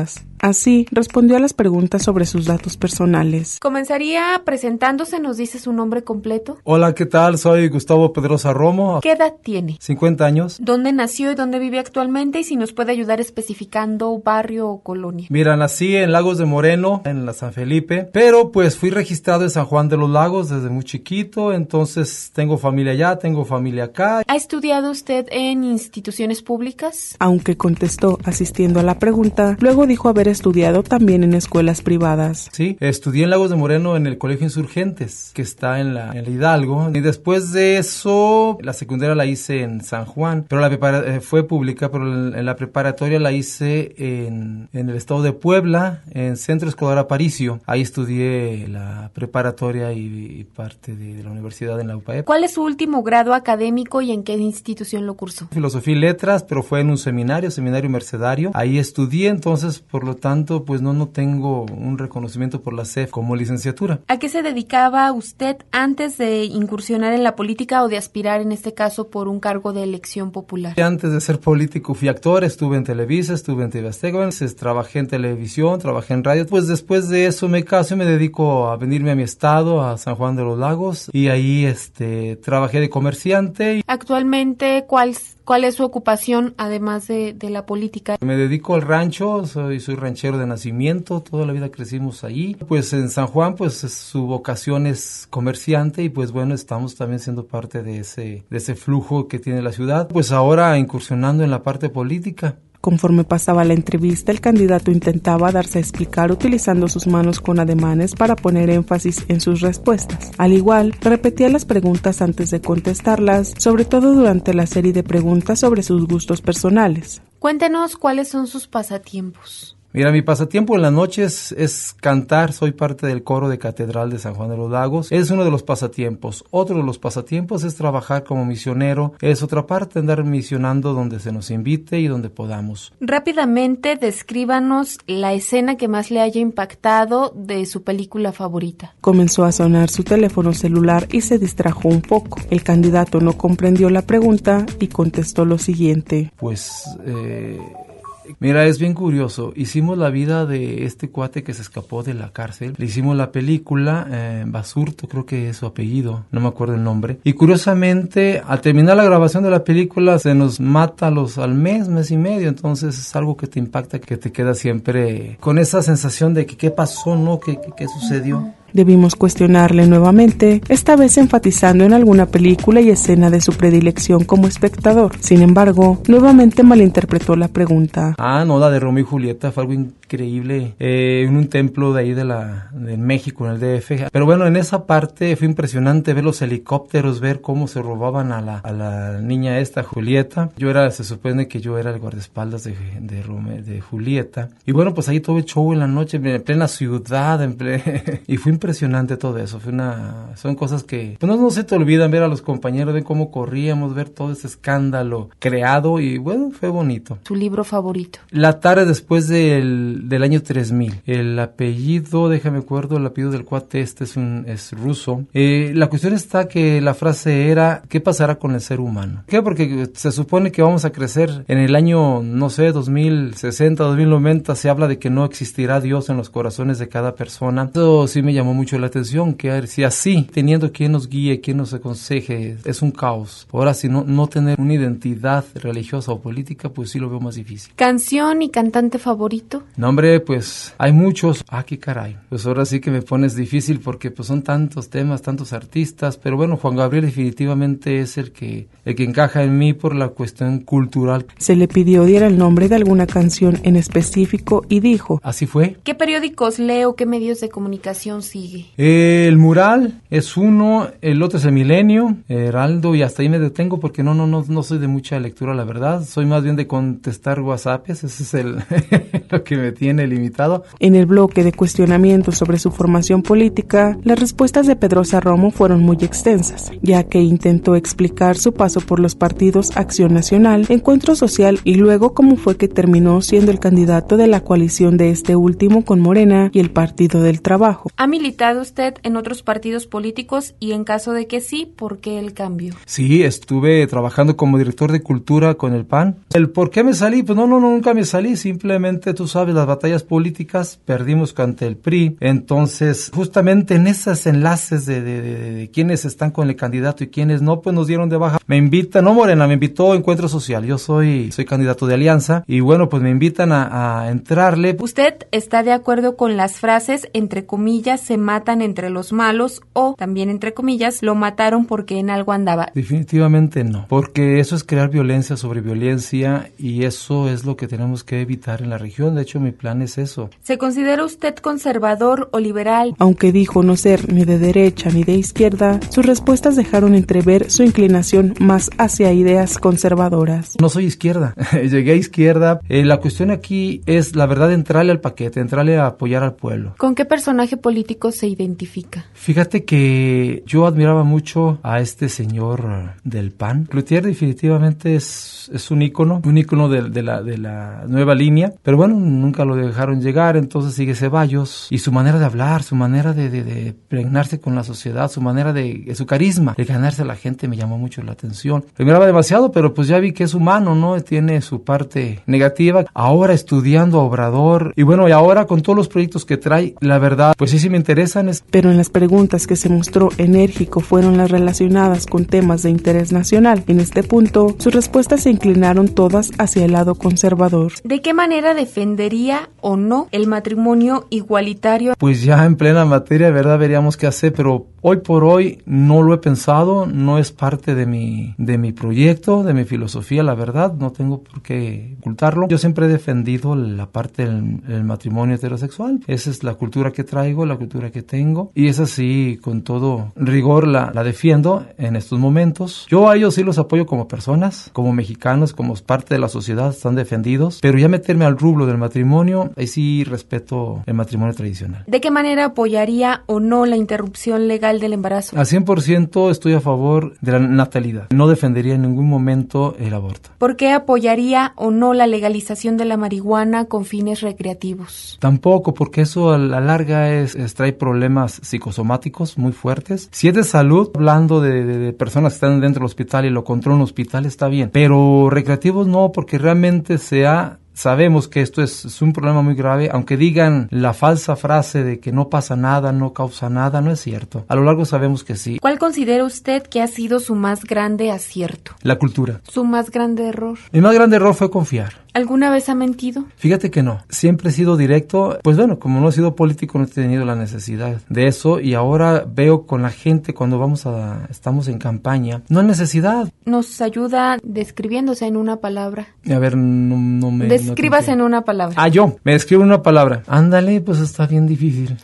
Así, respondió a las preguntas sobre sus datos personales. Comenzaría presentándose, nos dice su nombre completo. Hola, ¿qué tal? Soy Gustavo Pedrosa Romo. ¿Qué edad tiene? 50 años. ¿Dónde nació y dónde vive actualmente? Y si nos puede ayudar especificando barrio o colonia. Mira, nací en Lagos de Moreno, en la San Felipe, pero pues fui registrado en San Juan de los Lagos desde muy chiquito, entonces tengo familia allá, tengo familia acá. ¿Ha estudiado usted en instituciones públicas? Aunque contestó asistiendo a la pregunta, luego dijo haber estudiado también en escuelas privadas. Sí, estudié en Lagos de Moreno en el Colegio Insurgentes, que está en la Hidalgo, y después de eso la secundaria la hice en San Juan, pero fue pública, pero en la preparatoria la hice en el estado de Puebla, en Centro Escolar Aparicio. Ahí estudié la preparatoria y parte de la universidad en la UPAEP. ¿Cuál es su último grado académico y en qué institución lo cursó? Filosofía y Letras, pero fue en un seminario mercedario. Ahí estudié, entonces, por lo tanto, pues no tengo un reconocimiento por la CEF como licenciatura. ¿A qué se dedicaba usted antes de incursionar en la política o de aspirar, en este caso, por un cargo de elección popular? Antes de ser político fui actor, estuve en Televisa, estuve en TV Azteca, trabajé en televisión, trabajé en radio. Pues después de eso me caso y me dedico a venirme a mi estado, a San Juan de los Lagos, y ahí trabajé de comerciante. Actualmente, ¿cuál es su ocupación además de la política? Me dedico al rancho, soy ranchero de nacimiento, toda la vida crecimos ahí. Pues en San Juan, pues su vocación es comerciante y pues bueno, estamos también siendo parte de ese flujo que tiene la ciudad. Pues ahora incursionando en la parte política. Conforme pasaba la entrevista, el candidato intentaba darse a explicar utilizando sus manos con ademanes para poner énfasis en sus respuestas. Al igual, repetía las preguntas antes de contestarlas, sobre todo durante la serie de preguntas sobre sus gustos personales. Cuéntenos cuáles son sus pasatiempos. Mira, mi pasatiempo en las noches es cantar, soy parte del coro de Catedral de San Juan de los Lagos, es uno de los pasatiempos. Otro de los pasatiempos es trabajar como misionero, es otra parte, andar misionando donde se nos invite y donde podamos. Rápidamente, descríbanos la escena que más le haya impactado de su película favorita. Comenzó a sonar su teléfono celular y se distrajo un poco. El candidato no comprendió la pregunta y contestó lo siguiente. Mira, es bien curioso. Hicimos la vida de este cuate que se escapó de la cárcel. Le hicimos la película, Basurto, creo que es su apellido, no me acuerdo el nombre. Y curiosamente, al terminar la grabación de la película, se nos mata al mes y medio. Entonces es algo que te impacta, que te queda siempre con esa sensación de que qué pasó, ¿no? ¿Qué sucedió? Debimos cuestionarle nuevamente, esta vez enfatizando en alguna película y escena de su predilección como espectador. Sin embargo, nuevamente malinterpretó la pregunta. No, la de Romeo y Julieta fue algo increíble, en un templo de ahí de México, en el DF. Pero bueno, en esa parte fue impresionante ver los helicópteros, ver cómo se robaban a la niña esta, Julieta. Se supone que yo era el guardaespaldas de Julieta. Y bueno, pues ahí todo el show en la noche, en plena ciudad, y fue impresionante todo eso. Son cosas que pues no se te olvidan, ver a los compañeros, ver cómo corríamos, ver todo ese escándalo creado y bueno, fue bonito. ¿Su libro favorito? La tarde después del año 3000. El apellido, déjame acuerdo, el apellido del cuate es ruso. La cuestión está que la frase era, ¿qué pasará con el ser humano? ¿Qué? Porque se supone que vamos a crecer en el año, no sé, 2060, 2090, se habla de que no existirá Dios en los corazones de cada persona. Eso sí me llamó mucho la atención, que si así, teniendo quien nos guíe, quien nos aconseje, es un caos. Ahora, si no tener una identidad religiosa o política, pues sí lo veo más difícil. ¿Canción y cantante favorito? No, hombre, pues hay muchos. Qué caray. Pues ahora sí que me pones difícil porque pues son tantos temas, tantos artistas, pero bueno, Juan Gabriel definitivamente es el que encaja en mí por la cuestión cultural. Se le pidió diera el nombre de alguna canción en específico y dijo. Así fue. ¿Qué periódicos lee o qué medios de comunicación sigue? El Mural es uno, el otro es El Milenio, Heraldo, y hasta ahí me detengo porque no soy de mucha lectura, la verdad. Soy más bien de contestar WhatsApps, ese es lo que me tiene limitado. En el bloque de cuestionamientos sobre su formación política, las respuestas de Pedrosa Romo fueron muy extensas, ya que intentó explicar su paso por los partidos Acción Nacional, Encuentro Social y luego cómo fue que terminó siendo el candidato de la coalición de este último con Morena y el Partido del Trabajo. Ha militado militado usted en otros partidos políticos y en caso de que sí, ¿por qué el cambio? Sí, estuve trabajando como director de cultura con el PAN. ¿El por qué me salí? Pues no, nunca me salí, simplemente tú sabes, las batallas políticas, perdimos ante el PRI, entonces justamente en esos enlaces de quienes están con el candidato y quienes no, pues nos dieron de baja. Me invitan, no Morena, me invitó Encuentro Social, yo soy candidato de Alianza y bueno, pues me invitan a entrarle. ¿Usted está de acuerdo con las frases, entre comillas, se matan entre los malos o también entre comillas, lo mataron porque en algo andaba? Definitivamente no, porque eso es crear violencia sobre violencia y eso es lo que tenemos que evitar en la región. De hecho, mi plan es eso. ¿Se considera usted conservador o liberal? Aunque dijo no ser ni de derecha ni de izquierda, sus respuestas dejaron entrever su inclinación más hacia ideas conservadoras. No soy izquierda, llegué a izquierda. La cuestión aquí es, la verdad, entrarle al paquete, entrarle a apoyar al pueblo. ¿Con qué personaje político se identifica? Fíjate que yo admiraba mucho a este señor del PAN. Cloutier definitivamente es un ícono de la nueva línea, pero bueno, nunca lo dejaron llegar, entonces sigue Ceballos y su manera de hablar, su manera de pregnarse con la sociedad, su manera su carisma, de ganarse a la gente me llamó mucho la atención. Me miraba demasiado, pero pues ya vi que es humano, ¿no? Tiene su parte negativa. Ahora estudiando a Obrador y bueno, y ahora con todos los proyectos que trae, la verdad, pues sí me interesan. Pero en las preguntas que se mostró enérgico fueron las relacionadas con temas de interés nacional. En este punto, sus respuestas se inclinaron todas hacia el lado conservador. ¿De qué manera defendería o no el matrimonio igualitario? Pues ya en plena materia, ¿verdad? Veríamos qué hacer, pero hoy por hoy no lo he pensado, no es parte de mi proyecto, de mi filosofía, la verdad, no tengo por qué ocultarlo. Yo siempre he defendido la parte del matrimonio heterosexual. Esa es la cultura que traigo, la cultura que tengo, y es así, con todo rigor la defiendo en estos momentos. Yo a ellos sí los apoyo como personas, como mexicanos, como parte de la sociedad, están defendidos, pero ya meterme al rublo del matrimonio, ahí sí respeto el matrimonio tradicional. ¿De qué manera apoyaría o no la interrupción legal del embarazo? Al 100% estoy a favor de la natalidad. No defendería en ningún momento el aborto. ¿Por qué apoyaría o no la legalización de la marihuana con fines recreativos? Tampoco, porque eso a la larga trae problemas psicosomáticos muy fuertes. Si es de salud, hablando de personas que están dentro del hospital y lo controla un hospital, está bien. Pero recreativos no, porque realmente sabemos que esto es un problema muy grave, aunque digan la falsa frase de que no pasa nada, no causa nada, no es cierto. A lo largo sabemos que sí. ¿Cuál considera usted que ha sido su más grande acierto? La cultura. ¿Su más grande error? Mi más grande error fue confiar. ¿Alguna vez ha mentido? Fíjate que no, siempre he sido directo, pues bueno, como no he sido político no he tenido la necesidad de eso y ahora veo con la gente cuando estamos en campaña, no hay necesidad. Nos ayuda describiéndose en una palabra. A ver, no me... Descríbase en una palabra. Yo me describo en una palabra. Ándale, pues está bien difícil.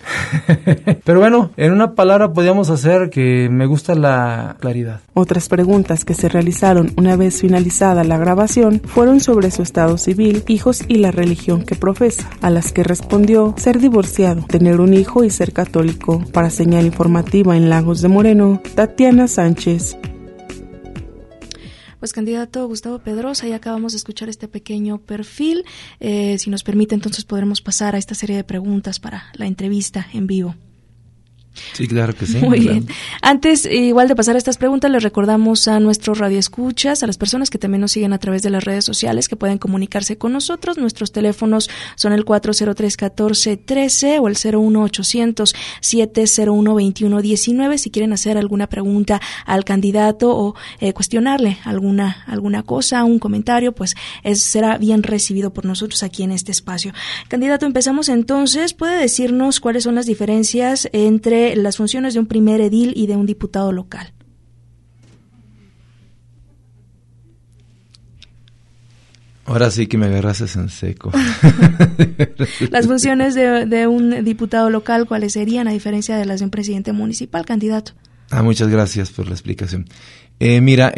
Pero bueno, en una palabra podríamos hacer que me gusta la claridad. Otras preguntas que se realizaron una vez finalizada la grabación fueron sobre su estado civil, hijos y la religión que profesa, a las que respondió ser divorciado, tener un hijo y ser católico. Para Señal Informativa en Lagos de Moreno, Tatiana Sánchez. Pues candidato Gustavo Pedrosa, ya acabamos de escuchar este pequeño perfil. Si nos permite, entonces podremos pasar a esta serie de preguntas para la entrevista en vivo. Sí, claro que sí. Muy claro. bien. Antes, igual de pasar a estas preguntas, les recordamos a nuestros radioescuchas, a las personas que también nos siguen a través de las redes sociales, que pueden comunicarse con nosotros. Nuestros teléfonos son el 403-1413 o el 01800-701-2119. Si quieren hacer alguna pregunta al candidato o cuestionarle alguna cosa, un comentario, pues será bien recibido por nosotros aquí en este espacio. Candidato, empezamos entonces. ¿Puede decirnos cuáles son las diferencias entre las funciones de un primer edil y de un diputado local? Ahora sí que me agarrases en seco. Las funciones de un diputado local, ¿cuáles serían a diferencia de las de un presidente municipal, candidato? Muchas gracias por la explicación. Mira,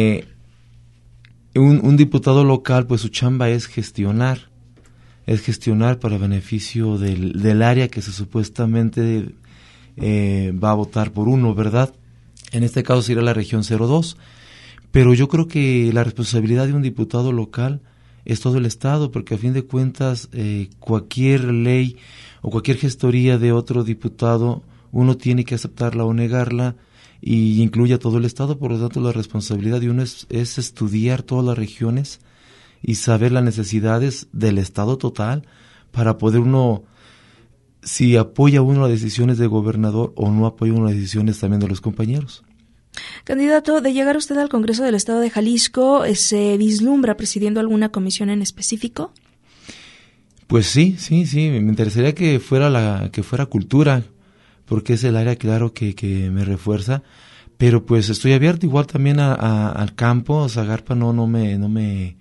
un diputado local, pues su chamba es gestionar para beneficio del área que se supuestamente va a votar por uno, ¿verdad? En este caso sería la región 02, pero yo creo que la responsabilidad de un diputado local es todo el estado, porque a fin de cuentas cualquier ley o cualquier gestoría de otro diputado uno tiene que aceptarla o negarla, y incluye a todo el Estado. Por lo tanto, la responsabilidad de uno es estudiar todas las regiones y saber las necesidades del Estado total para poder uno, si apoya uno las decisiones del gobernador o no apoya uno las decisiones también de los compañeros. Candidato, de llegar usted al Congreso del Estado de Jalisco, ¿se vislumbra presidiendo alguna comisión en específico? Pues sí, me interesaría que fuera cultura, porque es el área, claro, que me refuerza, pero pues estoy abierto igual también al campo. Zagarpa no me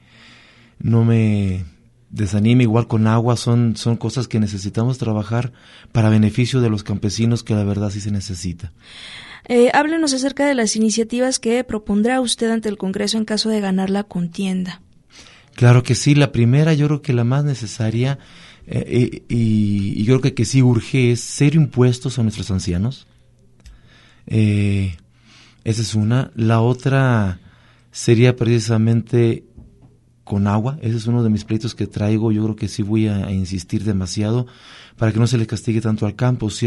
desanime, igual con agua, son cosas que necesitamos trabajar para beneficio de los campesinos, que la verdad sí se necesita. Háblenos acerca de las iniciativas que propondrá usted ante el Congreso en caso de ganar la contienda. Claro que sí, la primera, yo creo que la más necesaria, y yo creo que sí urge, es cero impuestos a nuestros ancianos. Esa es una. La otra sería precisamente con agua. Ese es uno de mis pleitos que traigo. Yo creo que sí voy a insistir demasiado para que no se le castigue tanto al campo. Si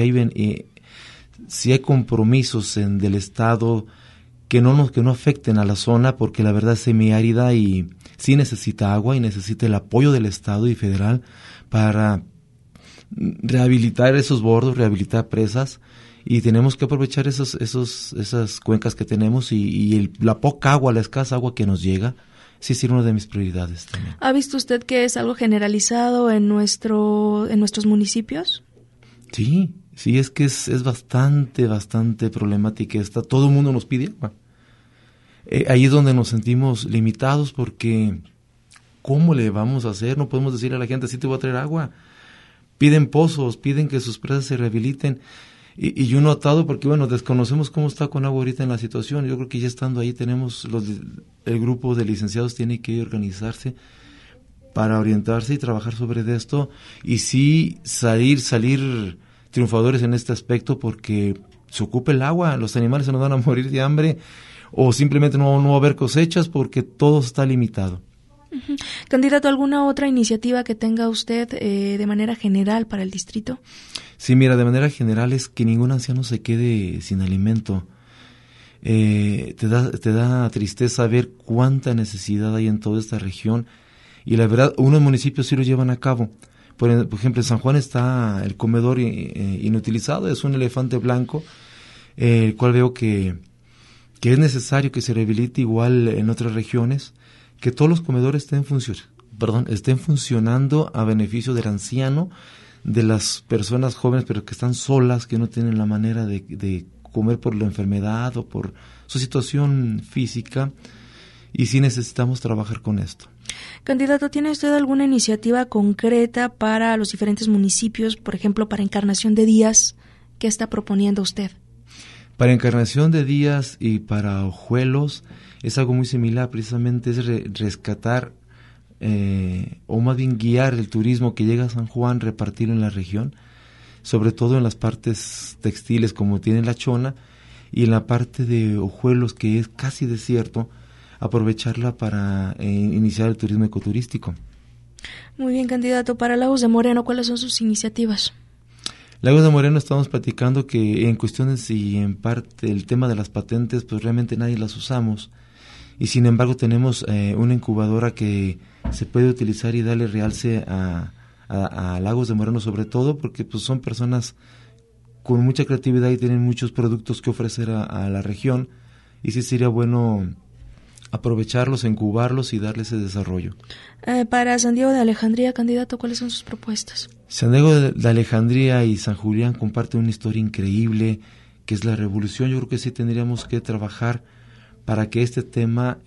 hay compromisos del Estado que no afecten a la zona, porque la verdad es semiárida y sí necesita agua y necesita el apoyo del Estado y federal para rehabilitar esos bordos, rehabilitar presas, y tenemos que aprovechar esas cuencas que tenemos y la poca agua, la escasa agua que nos llega. Sí, es una de mis prioridades también. ¿Ha visto usted que es algo generalizado en nuestros municipios? Sí, es que es bastante problemática. Todo el mundo nos pide agua. Ahí es donde nos sentimos limitados, porque ¿cómo le vamos a hacer? No podemos decirle a la gente, sí te voy a traer agua. Piden pozos, piden que sus presas se rehabiliten. Y yo no atado, porque desconocemos cómo está con agua ahorita en la situación. Yo creo que ya estando ahí el grupo de licenciados tiene que organizarse para orientarse y trabajar sobre esto, y sí salir triunfadores en este aspecto, porque se ocupa el agua, los animales se nos van a morir de hambre, o simplemente no va a haber cosechas porque todo está limitado. Uh-huh. Candidato, ¿alguna otra iniciativa que tenga usted de manera general para el distrito? Sí, mira, de manera general es que ningún anciano se quede sin alimento. Te da tristeza ver cuánta necesidad hay en toda esta región, y la verdad, unos municipios sí lo llevan a cabo. Por ejemplo, en San Juan está el comedor inutilizado, es un elefante blanco, el cual veo que es necesario que se rehabilite, igual en otras regiones, que todos los comedores estén funcionando a beneficio del anciano, de las personas jóvenes pero que están solas, que no tienen la manera de comer por la enfermedad o por su situación física, y sí necesitamos trabajar con esto. Candidato, ¿tiene usted alguna iniciativa concreta para los diferentes municipios, por ejemplo, para Encarnación de Díaz? ¿Qué está proponiendo usted? Para Encarnación de Díaz y para Ojuelos es algo muy similar, precisamente es rescatar o más bien guiar el turismo que llega a San Juan, repartirlo en la región, sobre todo en las partes textiles como tiene La Chona, y en la parte de Ojuelos, que es casi desierto, aprovecharla para iniciar el turismo ecoturístico. Muy bien, candidato. Para Lagos de Moreno, ¿cuáles son sus iniciativas? Lagos de Moreno estamos platicando que en cuestiones y en parte el tema de las patentes, pues realmente nadie las usamos, y sin embargo tenemos una incubadora que se puede utilizar y darle realce a Lagos de Moreno, sobre todo porque pues son personas con mucha creatividad y tienen muchos productos que ofrecer a la región, y sí sería bueno aprovecharlos, incubarlos y darles ese desarrollo. Para San Diego de Alejandría, candidato, ¿cuáles son sus propuestas? San Diego de Alejandría y San Julián comparten una historia increíble, que es la revolución. Yo creo que sí tendríamos que trabajar para que este tema,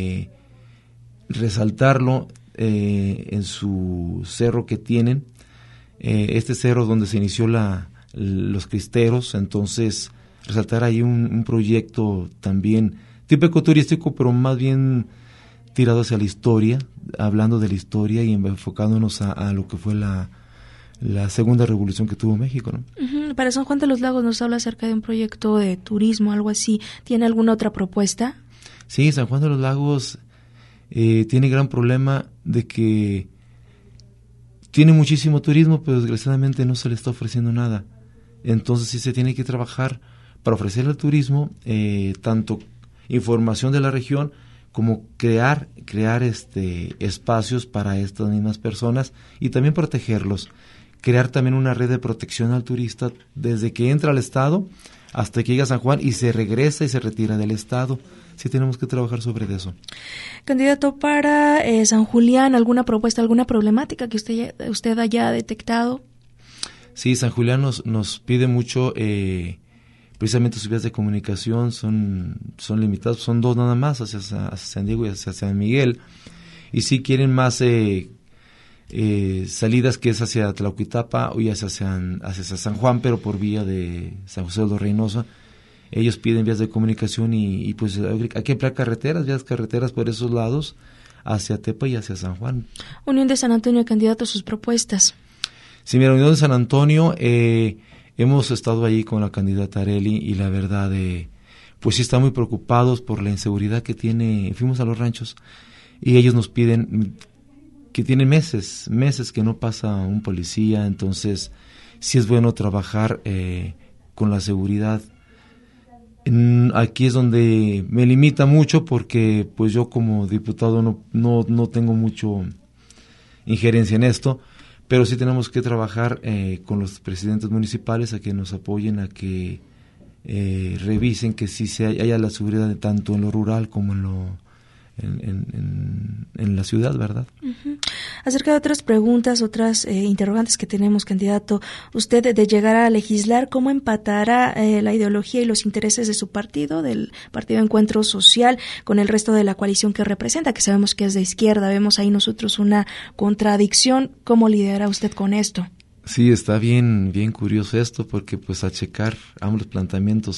resaltarlo en su cerro que tienen, este cerro donde se inició los cristeros, entonces resaltar ahí un proyecto también tipo ecoturístico, pero más bien tirado hacia la historia, hablando de la historia y enfocándonos a lo que fue la segunda revolución que tuvo México, ¿no? Uh-huh. Para San Juan de los Lagos nos habla acerca de un proyecto de turismo, algo así. ¿Tiene alguna otra propuesta? Sí, San Juan de los Lagos tiene gran problema de que tiene muchísimo turismo, pero desgraciadamente no se le está ofreciendo nada. Entonces sí se tiene que trabajar para ofrecer al turismo tanto información de la región como crear espacios para estas mismas personas y también protegerlos. Crear también una red de protección al turista desde que entra al estado hasta que llega a San Juan y se regresa y se retira del estado. Sí tenemos que trabajar sobre eso. Candidato, para San Julián, ¿alguna propuesta, alguna problemática que usted haya detectado? Sí, San Julián nos pide mucho, precisamente sus vías de comunicación son limitadas, son 2 nada más, hacia San Diego y hacia San Miguel, y sí quieren más salidas que es hacia Tlahuitapa y hacia San Juan, pero por vía de San José de Reynosa. Ellos piden vías de comunicación y pues hay que emplear vías carreteras por esos lados, hacia Tepa y hacia San Juan. Unión de San Antonio, candidato, sus propuestas. Sí, mira, Unión de San Antonio, hemos estado allí con la candidata Areli y la verdad, pues sí están muy preocupados por la inseguridad que tiene. Fuimos a los ranchos y ellos nos piden que tienen meses que no pasa un policía, entonces sí es bueno trabajar con la seguridad. Aquí es donde me limita mucho porque pues yo como diputado no tengo mucho injerencia en esto, pero sí tenemos que trabajar con los presidentes municipales a que nos apoyen, a que revisen que sí haya la seguridad tanto en lo rural como en la ciudad, ¿verdad? Uh-huh. Acerca de otras preguntas, otras interrogantes que tenemos, candidato, usted de llegar a legislar, ¿cómo empatará la ideología y los intereses de su partido, del Partido Encuentro Social, con el resto de la coalición que representa, que sabemos que es de izquierda? Vemos ahí nosotros una contradicción. ¿Cómo lidiará usted con esto? Sí, está bien curioso esto, porque pues a checar ambos los planteamientos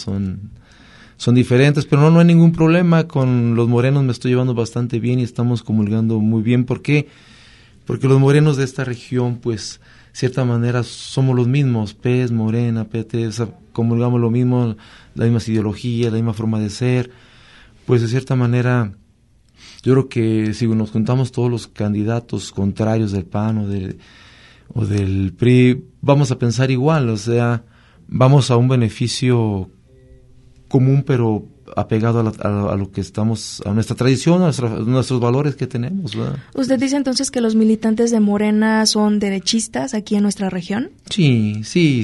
son diferentes, pero no hay ningún problema. Con los morenos me estoy llevando bastante bien y estamos comulgando muy bien. ¿Por qué? Porque los morenos de esta región, pues, de cierta manera somos los mismos, PES, Morena, PT, comulgamos lo mismo, las mismas ideologías, la misma forma de ser. Pues, de cierta manera, yo creo que si nos juntamos todos los candidatos contrarios del PAN o del PRI, vamos a pensar igual, o sea, vamos a un beneficio común, pero apegado a lo que estamos, a nuestra tradición, a nuestros valores que tenemos, ¿verdad? ¿Usted dice entonces que los militantes de Morena son derechistas aquí en nuestra región? Sí.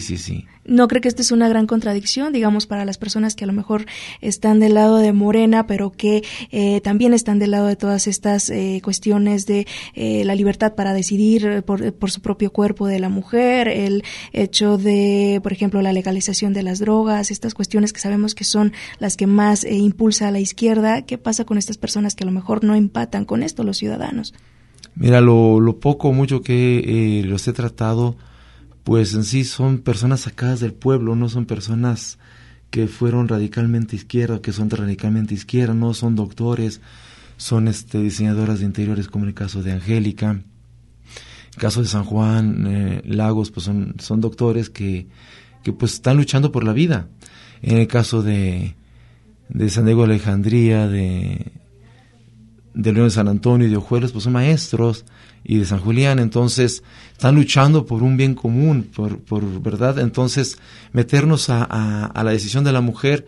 ¿No cree que esta es una gran contradicción, digamos, para las personas que a lo mejor están del lado de Morena, pero que también están del lado de todas estas cuestiones de la libertad para decidir por su propio cuerpo de la mujer, el hecho de, por ejemplo, la legalización de las drogas, estas cuestiones que sabemos que son las que más impulsa a la izquierda? ¿Qué pasa con estas personas que a lo mejor no empatan con esto, los ciudadanos? Mira, lo poco o mucho que los he tratado, pues en sí son personas sacadas del pueblo, no son personas que fueron radicalmente izquierda, que son radicalmente izquierda, no son doctores, son diseñadoras de interiores, como en el caso de Angélica. En el caso de San Juan, Lagos, pues son doctores que pues están luchando por la vida. En el caso de San Diego de Alejandría, de León de San Antonio y de Ojuelos, pues son maestros, y de San Julián, entonces están luchando por un bien común, por verdad. Entonces meternos a la decisión de la mujer,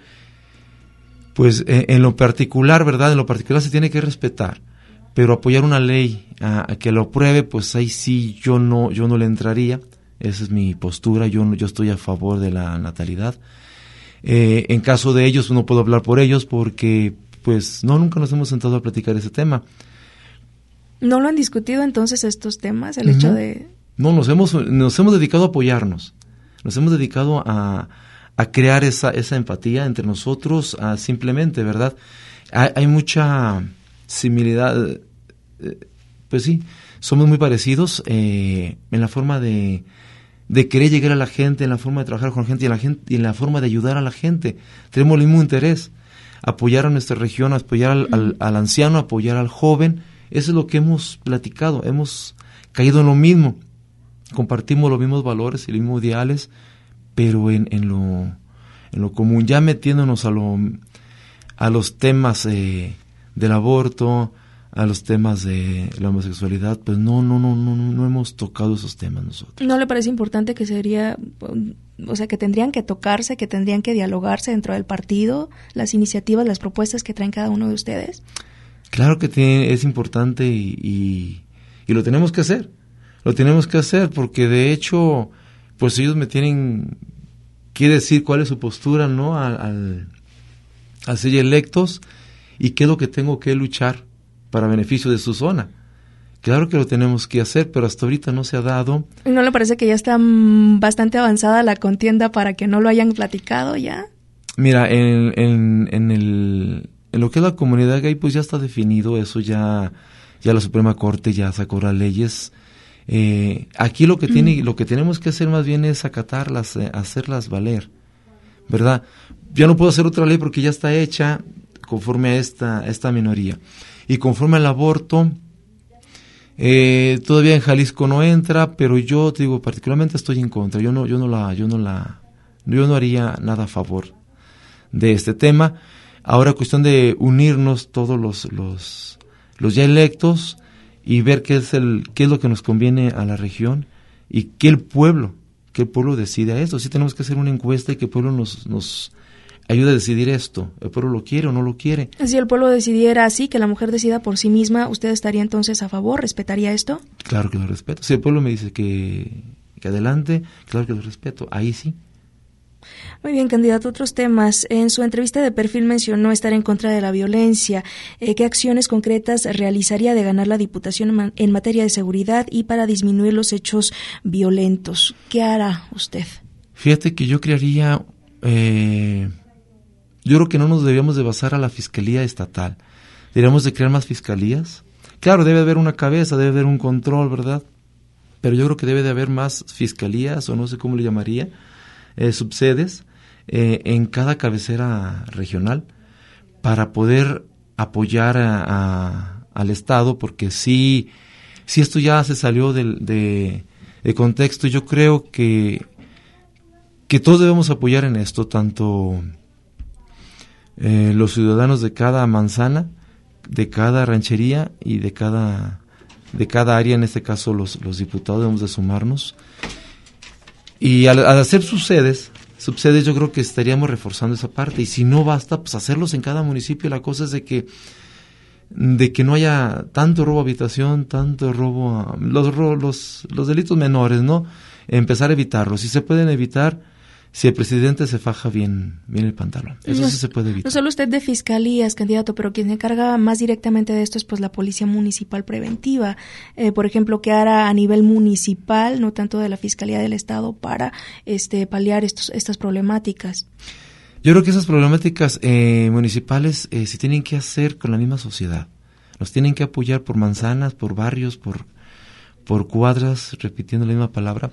pues en lo particular, verdad, en lo particular se tiene que respetar, pero apoyar una ley a que lo apruebe, pues ahí sí yo no le entraría. Esa es mi postura. Yo estoy a favor de la natalidad. En caso de ellos no puedo hablar por ellos porque pues nunca nos hemos sentado a platicar ese tema. ¿No lo han discutido entonces estos temas? El hecho de... No, nos hemos dedicado a apoyarnos. Nos hemos dedicado a crear esa empatía entre nosotros, simplemente, ¿verdad? Hay mucha similitud, pues sí, somos muy parecidos en la forma de querer llegar a la gente, en la forma de trabajar con la gente y en la forma de ayudar a la gente. Tenemos el mismo interés, apoyar a nuestra región, apoyar al anciano, apoyar al joven. Eso es lo que hemos platicado, hemos caído en lo mismo, compartimos los mismos valores y los mismos ideales, pero en lo común, ya metiéndonos a los temas del aborto, a los temas de la homosexualidad, pues no hemos tocado esos temas nosotros. ¿No le parece importante que sería o sea, que tendrían que tocarse, que tendrían que dialogarse dentro del partido, las iniciativas, las propuestas que traen cada uno de ustedes? Claro que es importante y lo tenemos que hacer. Lo tenemos que hacer porque de hecho, pues ellos me tienen que decir cuál es su postura, ¿no? Al ser electos y qué es lo que tengo que luchar para beneficio de su zona. Claro que lo tenemos que hacer, pero hasta ahorita no se ha dado. ¿No le parece que ya está bastante avanzada la contienda para que no lo hayan platicado ya? Mira, en lo que es la comunidad gay, pues ya está definido eso, ya la Suprema Corte ya sacó las leyes. Aquí lo que tenemos que hacer más bien es acatarlas, hacerlas valer, ¿verdad? Ya no puedo hacer otra ley porque ya está hecha conforme a esta minoría. Y conforme al aborto, todavía en Jalisco no entra, pero yo te digo, particularmente estoy en contra. Yo no haría nada a favor de este tema. Ahora cuestión de unirnos todos los ya electos y ver qué es lo que nos conviene a la región y que el pueblo decida esto. Sí tenemos que hacer una encuesta y que el pueblo nos ayude a decidir esto. ¿El pueblo lo quiere o no lo quiere? Si el pueblo decidiera así, que la mujer decida por sí misma, ¿usted estaría entonces a favor? ¿Respetaría esto? Claro que lo respeto. Si el pueblo me dice que adelante, claro que lo respeto. Ahí sí. Muy bien, candidato. Otros temas. En su entrevista de perfil mencionó estar en contra de la violencia. ¿Qué acciones concretas realizaría de ganar la diputación en materia de seguridad y para disminuir los hechos violentos? ¿Qué hará usted? Fíjate que yo crearía... yo creo que no nos debíamos de basar a la Fiscalía Estatal. Deberíamos de crear más fiscalías. Claro, debe haber una cabeza, debe haber un control, ¿verdad? Pero yo creo que debe de haber más fiscalías, o no sé cómo le llamaría, subsedes en cada cabecera regional para poder apoyar al Estado, porque si esto ya se salió de contexto, yo creo que todos debemos apoyar en esto, tanto los ciudadanos de cada manzana, de cada ranchería y de cada área, en este caso los diputados debemos de sumarnos. Y al hacer subsedes, yo creo que estaríamos reforzando esa parte. Y si no basta, pues hacerlos en cada municipio. La cosa es de que no haya tanto robo a habitación, tanto robo los delitos menores, ¿no? Empezar a evitarlos. Si se pueden evitar, si el presidente se faja bien el pantalón. Eso sí se puede evitar. No solo usted de fiscalías, candidato, pero quien se encarga más directamente de esto es pues la Policía Municipal Preventiva. Por ejemplo, ¿qué hará a nivel municipal, no tanto de la Fiscalía del Estado, para paliar estas problemáticas? Yo creo que esas problemáticas municipales se tienen que hacer con la misma sociedad. Nos tienen que apoyar por manzanas, por barrios, por cuadras, repitiendo la misma palabra.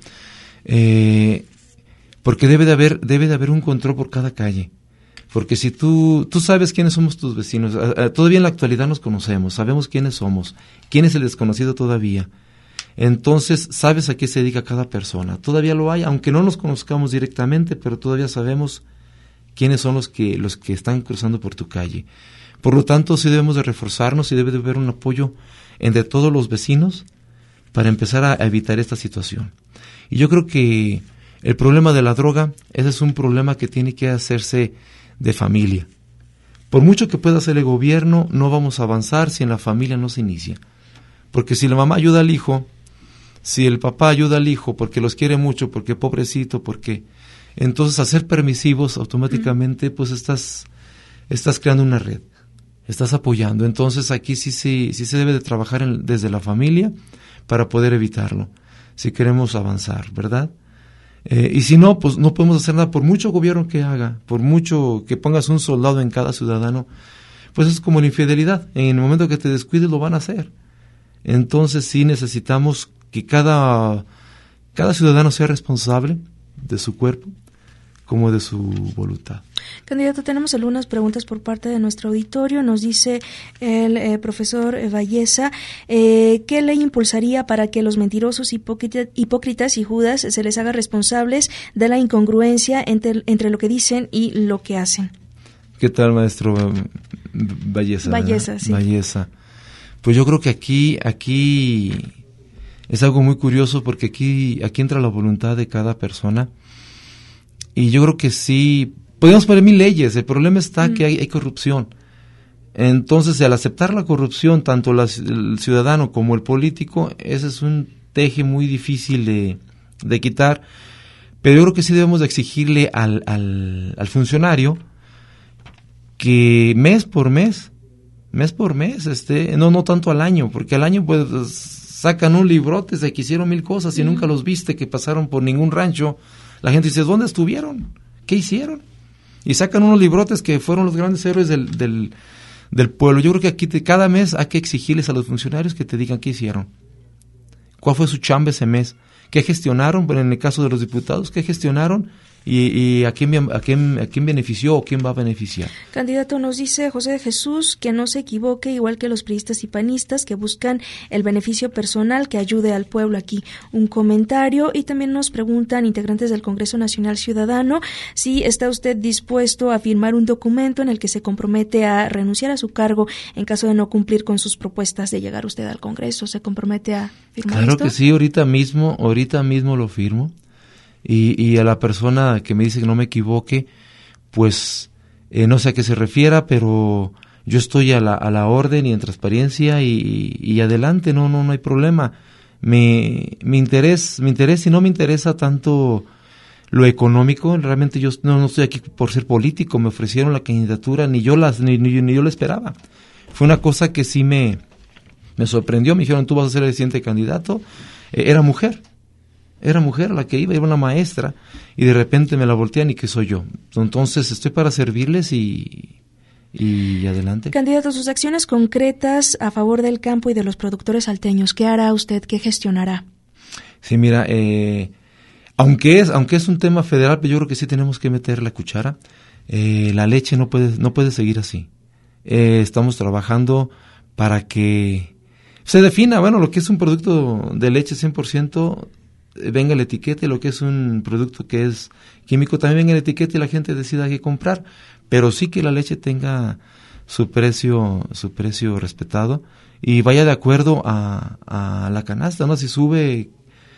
Porque debe de haber un control por cada calle. Porque si tú sabes quiénes somos tus vecinos, todavía en la actualidad nos conocemos, sabemos quiénes somos, quién es el desconocido todavía. Entonces, sabes a qué se dedica cada persona. Todavía lo hay, aunque no nos conozcamos directamente, pero todavía sabemos quiénes son los que están cruzando por tu calle. Por lo tanto, sí debemos de reforzarnos y debe de haber un apoyo entre todos los vecinos para empezar a evitar esta situación. Y yo creo que el problema de la droga, ese es un problema que tiene que hacerse de familia. Por mucho que pueda hacer el gobierno, no vamos a avanzar si en la familia no se inicia. Porque si la mamá ayuda al hijo, si el papá ayuda al hijo porque los quiere mucho, porque pobrecito, porque... Entonces, a ser permisivos, automáticamente, pues estás creando una red, estás apoyando. Entonces, aquí sí se debe de trabajar desde la familia para poder evitarlo, si queremos avanzar, ¿verdad? Y si no, pues no podemos hacer nada. Por mucho gobierno que haga, por mucho que pongas un soldado en cada ciudadano, pues es como la infidelidad. En el momento que te descuides lo van a hacer. Entonces sí necesitamos que cada ciudadano sea responsable de su cuerpo como de su voluntad. Candidato, tenemos algunas preguntas por parte de nuestro auditorio. Nos dice el profesor Valleza, ¿qué ley impulsaría para que los mentirosos, hipócritas y Judas se les haga responsables de la incongruencia entre lo que dicen y lo que hacen? ¿Qué tal, maestro Valleza? Valleza, sí. Valleza. Pues yo creo que aquí es algo muy curioso porque aquí entra la voluntad de cada persona. Y yo creo que sí, podemos poner 1000 leyes, el problema está que hay corrupción. Entonces, al aceptar la corrupción, tanto el ciudadano como el político, ese es un teje muy difícil de quitar, pero yo creo que sí debemos de exigirle al funcionario que mes por mes, no tanto al año, porque al año pues sacan un librote de que hicieron 1000 cosas y nunca los viste, que pasaron por ningún rancho. La gente dice, ¿dónde estuvieron? ¿Qué hicieron? Y sacan unos librotes que fueron los grandes héroes del pueblo. Yo creo que aquí cada mes hay que exigirles a los funcionarios que te digan qué hicieron. ¿Cuál fue su chamba ese mes? ¿Qué gestionaron? Bueno, en el caso de los diputados, ¿qué gestionaron? ¿Y a quién benefició o quién va a beneficiar? Candidato, nos dice José de Jesús que no se equivoque, igual que los priistas y panistas que buscan el beneficio personal que ayude al pueblo. Aquí un comentario. Y también nos preguntan integrantes del Congreso Nacional Ciudadano si está usted dispuesto a firmar un documento en el que se compromete a renunciar a su cargo en caso de no cumplir con sus propuestas de llegar usted al Congreso. ¿Se compromete a firmar Claro esto? Que sí, ahorita mismo lo firmo. Y a la persona que me dice que no me equivoque, pues no sé a qué se refiera, pero yo estoy a la orden y en transparencia y adelante, no hay problema. Mi interés, y no me interesa tanto lo económico, realmente yo no estoy aquí por ser político, me ofrecieron la candidatura, ni yo la esperaba. Fue una cosa que sí me sorprendió, me dijeron, tú vas a ser el siguiente candidato. Era mujer la que iba, era una maestra, y de repente me la voltean y que soy yo. Entonces estoy para servirles y adelante. Candidato, sus acciones concretas a favor del campo y de los productores salteños, ¿qué hará usted? ¿Qué gestionará? Sí, mira, aunque es un tema federal, pero yo creo que sí tenemos que meter la cuchara. La leche no puede seguir así. Estamos trabajando para que se defina, lo que es un producto de leche 100%, venga la etiqueta, y lo que es un producto que es químico también venga la etiqueta y la gente decida qué comprar, pero sí que la leche tenga su precio respetado y vaya de acuerdo a la canasta, ¿no? Si sube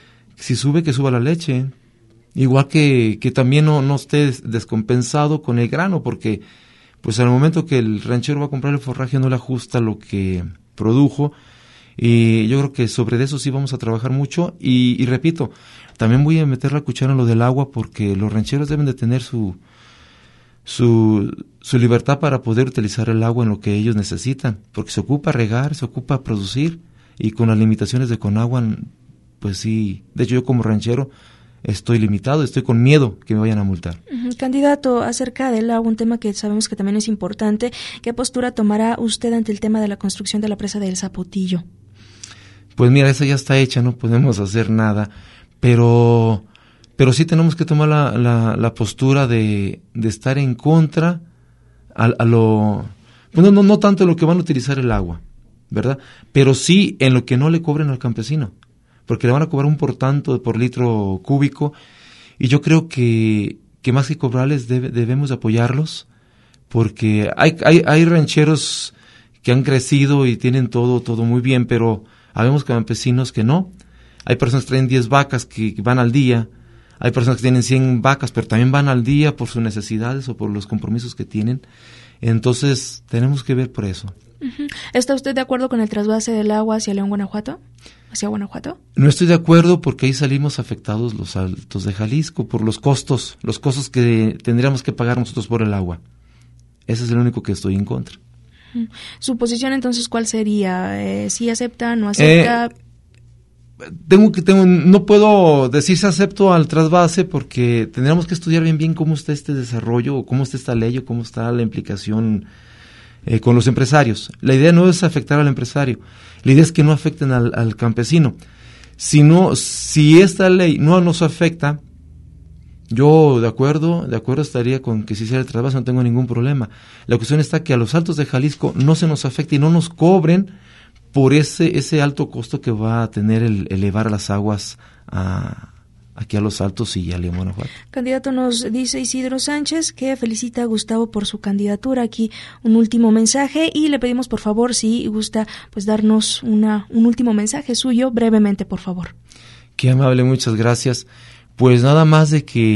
que suba la leche, igual que también no esté descompensado con el grano, porque pues al momento que el ranchero va a comprar el forraje no le ajusta lo que produjo. Y yo creo que sobre eso sí vamos a trabajar mucho y repito, también voy a meter la cuchara en lo del agua, porque los rancheros deben de tener su libertad para poder utilizar el agua en lo que ellos necesitan, porque se ocupa regar, se ocupa producir, y con las limitaciones de Conagua, pues sí, de hecho yo como ranchero estoy limitado, estoy con miedo que me vayan a multar. Candidato, acerca del agua, un tema que sabemos que también es importante, ¿qué postura tomará usted ante el tema de la construcción de la presa del Zapotillo? Pues mira, esa ya está hecha, no podemos hacer nada, pero sí tenemos que tomar la postura de estar en contra no tanto en lo que van a utilizar el agua, ¿verdad? Pero sí en lo que no le cobren al campesino, porque le van a cobrar un por tanto por litro cúbico, y yo creo que más que cobrarles debemos apoyarlos, porque hay rancheros que han crecido y tienen todo muy bien, pero habemos campesinos que no. Hay personas que traen 10 vacas que van al día, hay personas que tienen 100 vacas, pero también van al día por sus necesidades o por los compromisos que tienen. Entonces, tenemos que ver por eso. ¿Está usted de acuerdo con el trasvase del agua hacia León, Guanajuato? ¿Hacia Guanajuato? No estoy de acuerdo, porque ahí salimos afectados los Altos de Jalisco por los costos que tendríamos que pagar nosotros por el agua. Ese es el único que estoy en contra. ¿Su posición entonces cuál sería? ¿Sí acepta, no acepta? No puedo decir si acepto al trasvase, porque tendríamos que estudiar bien cómo está este desarrollo, o cómo está esta ley, o cómo está la implicación con los empresarios. La idea no es afectar al empresario, la idea es que no afecten al campesino. Si esta ley no nos afecta, yo de acuerdo estaría con que si sea el trasvase, no tengo ningún problema. La cuestión está que a los Altos de Jalisco no se nos afecte y no nos cobren por ese alto costo que va a tener el elevar las aguas aquí a los Altos y a León, Guanajuato. Candidato, nos dice Isidro Sánchez que felicita a Gustavo por su candidatura. Aquí un último mensaje, y le pedimos por favor, si gusta, pues darnos un último mensaje suyo brevemente, por favor. Qué amable, muchas gracias. Pues nada más de que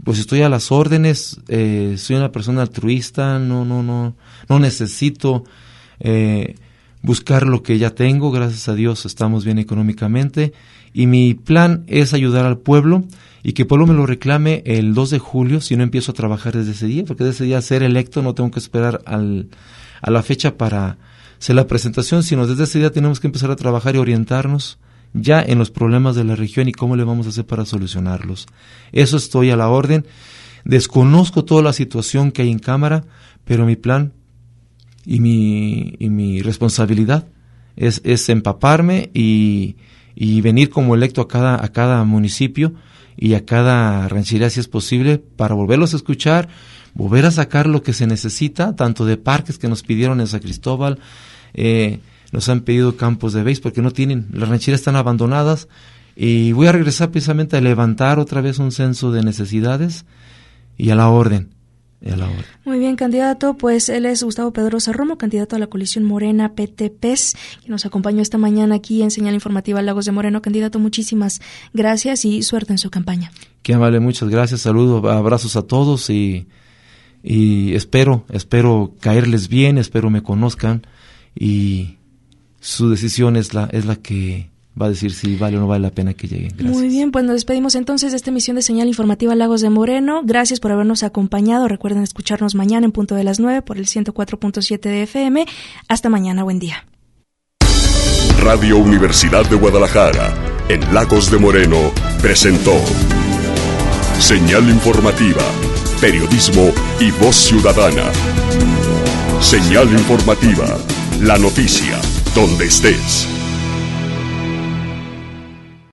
pues estoy a las órdenes. Soy una persona altruista, no necesito buscar lo que ya tengo. Gracias a Dios estamos bien económicamente, y mi plan es ayudar al pueblo, y que el pueblo me lo reclame el 2 de julio, si no empiezo a trabajar desde ese día, porque desde ese día ser electo no tengo que esperar a la fecha para hacer la presentación, sino desde ese día tenemos que empezar a trabajar y orientarnos ya en los problemas de la región y cómo le vamos a hacer para solucionarlos. Eso estoy a la orden. Desconozco toda la situación que hay en Cámara, pero mi plan y mi responsabilidad es empaparme y venir como electo a cada municipio y a cada ranchería, si es posible, para volverlos a escuchar, volver a sacar lo que se necesita, tanto de parques que nos pidieron en San Cristóbal, nos han pedido campos de béis porque no tienen, las rancherías están abandonadas, y voy a regresar precisamente a levantar otra vez un censo de necesidades, y a la orden. Muy bien, candidato, pues él es Gustavo Pedrosa Romo, candidato a la coalición Morena PT-PES, que nos acompañó esta mañana aquí en Señal Informativa Lagos de Moreno. Candidato, muchísimas gracias y suerte en su campaña. Qué amable, muchas gracias, saludos, abrazos a todos, y espero caerles bien, espero me conozcan, y su decisión es la que va a decir si vale o no vale la pena que lleguen. Gracias. Muy bien, pues nos despedimos entonces de esta emisión de Señal Informativa Lagos de Moreno. Gracias por habernos acompañado. Recuerden escucharnos mañana en punto de las 9 por el 104.7 de FM. Hasta mañana, buen día. Radio Universidad de Guadalajara, en Lagos de Moreno, presentó Señal Informativa, periodismo y voz ciudadana. Señal Informativa, la noticia, donde estés.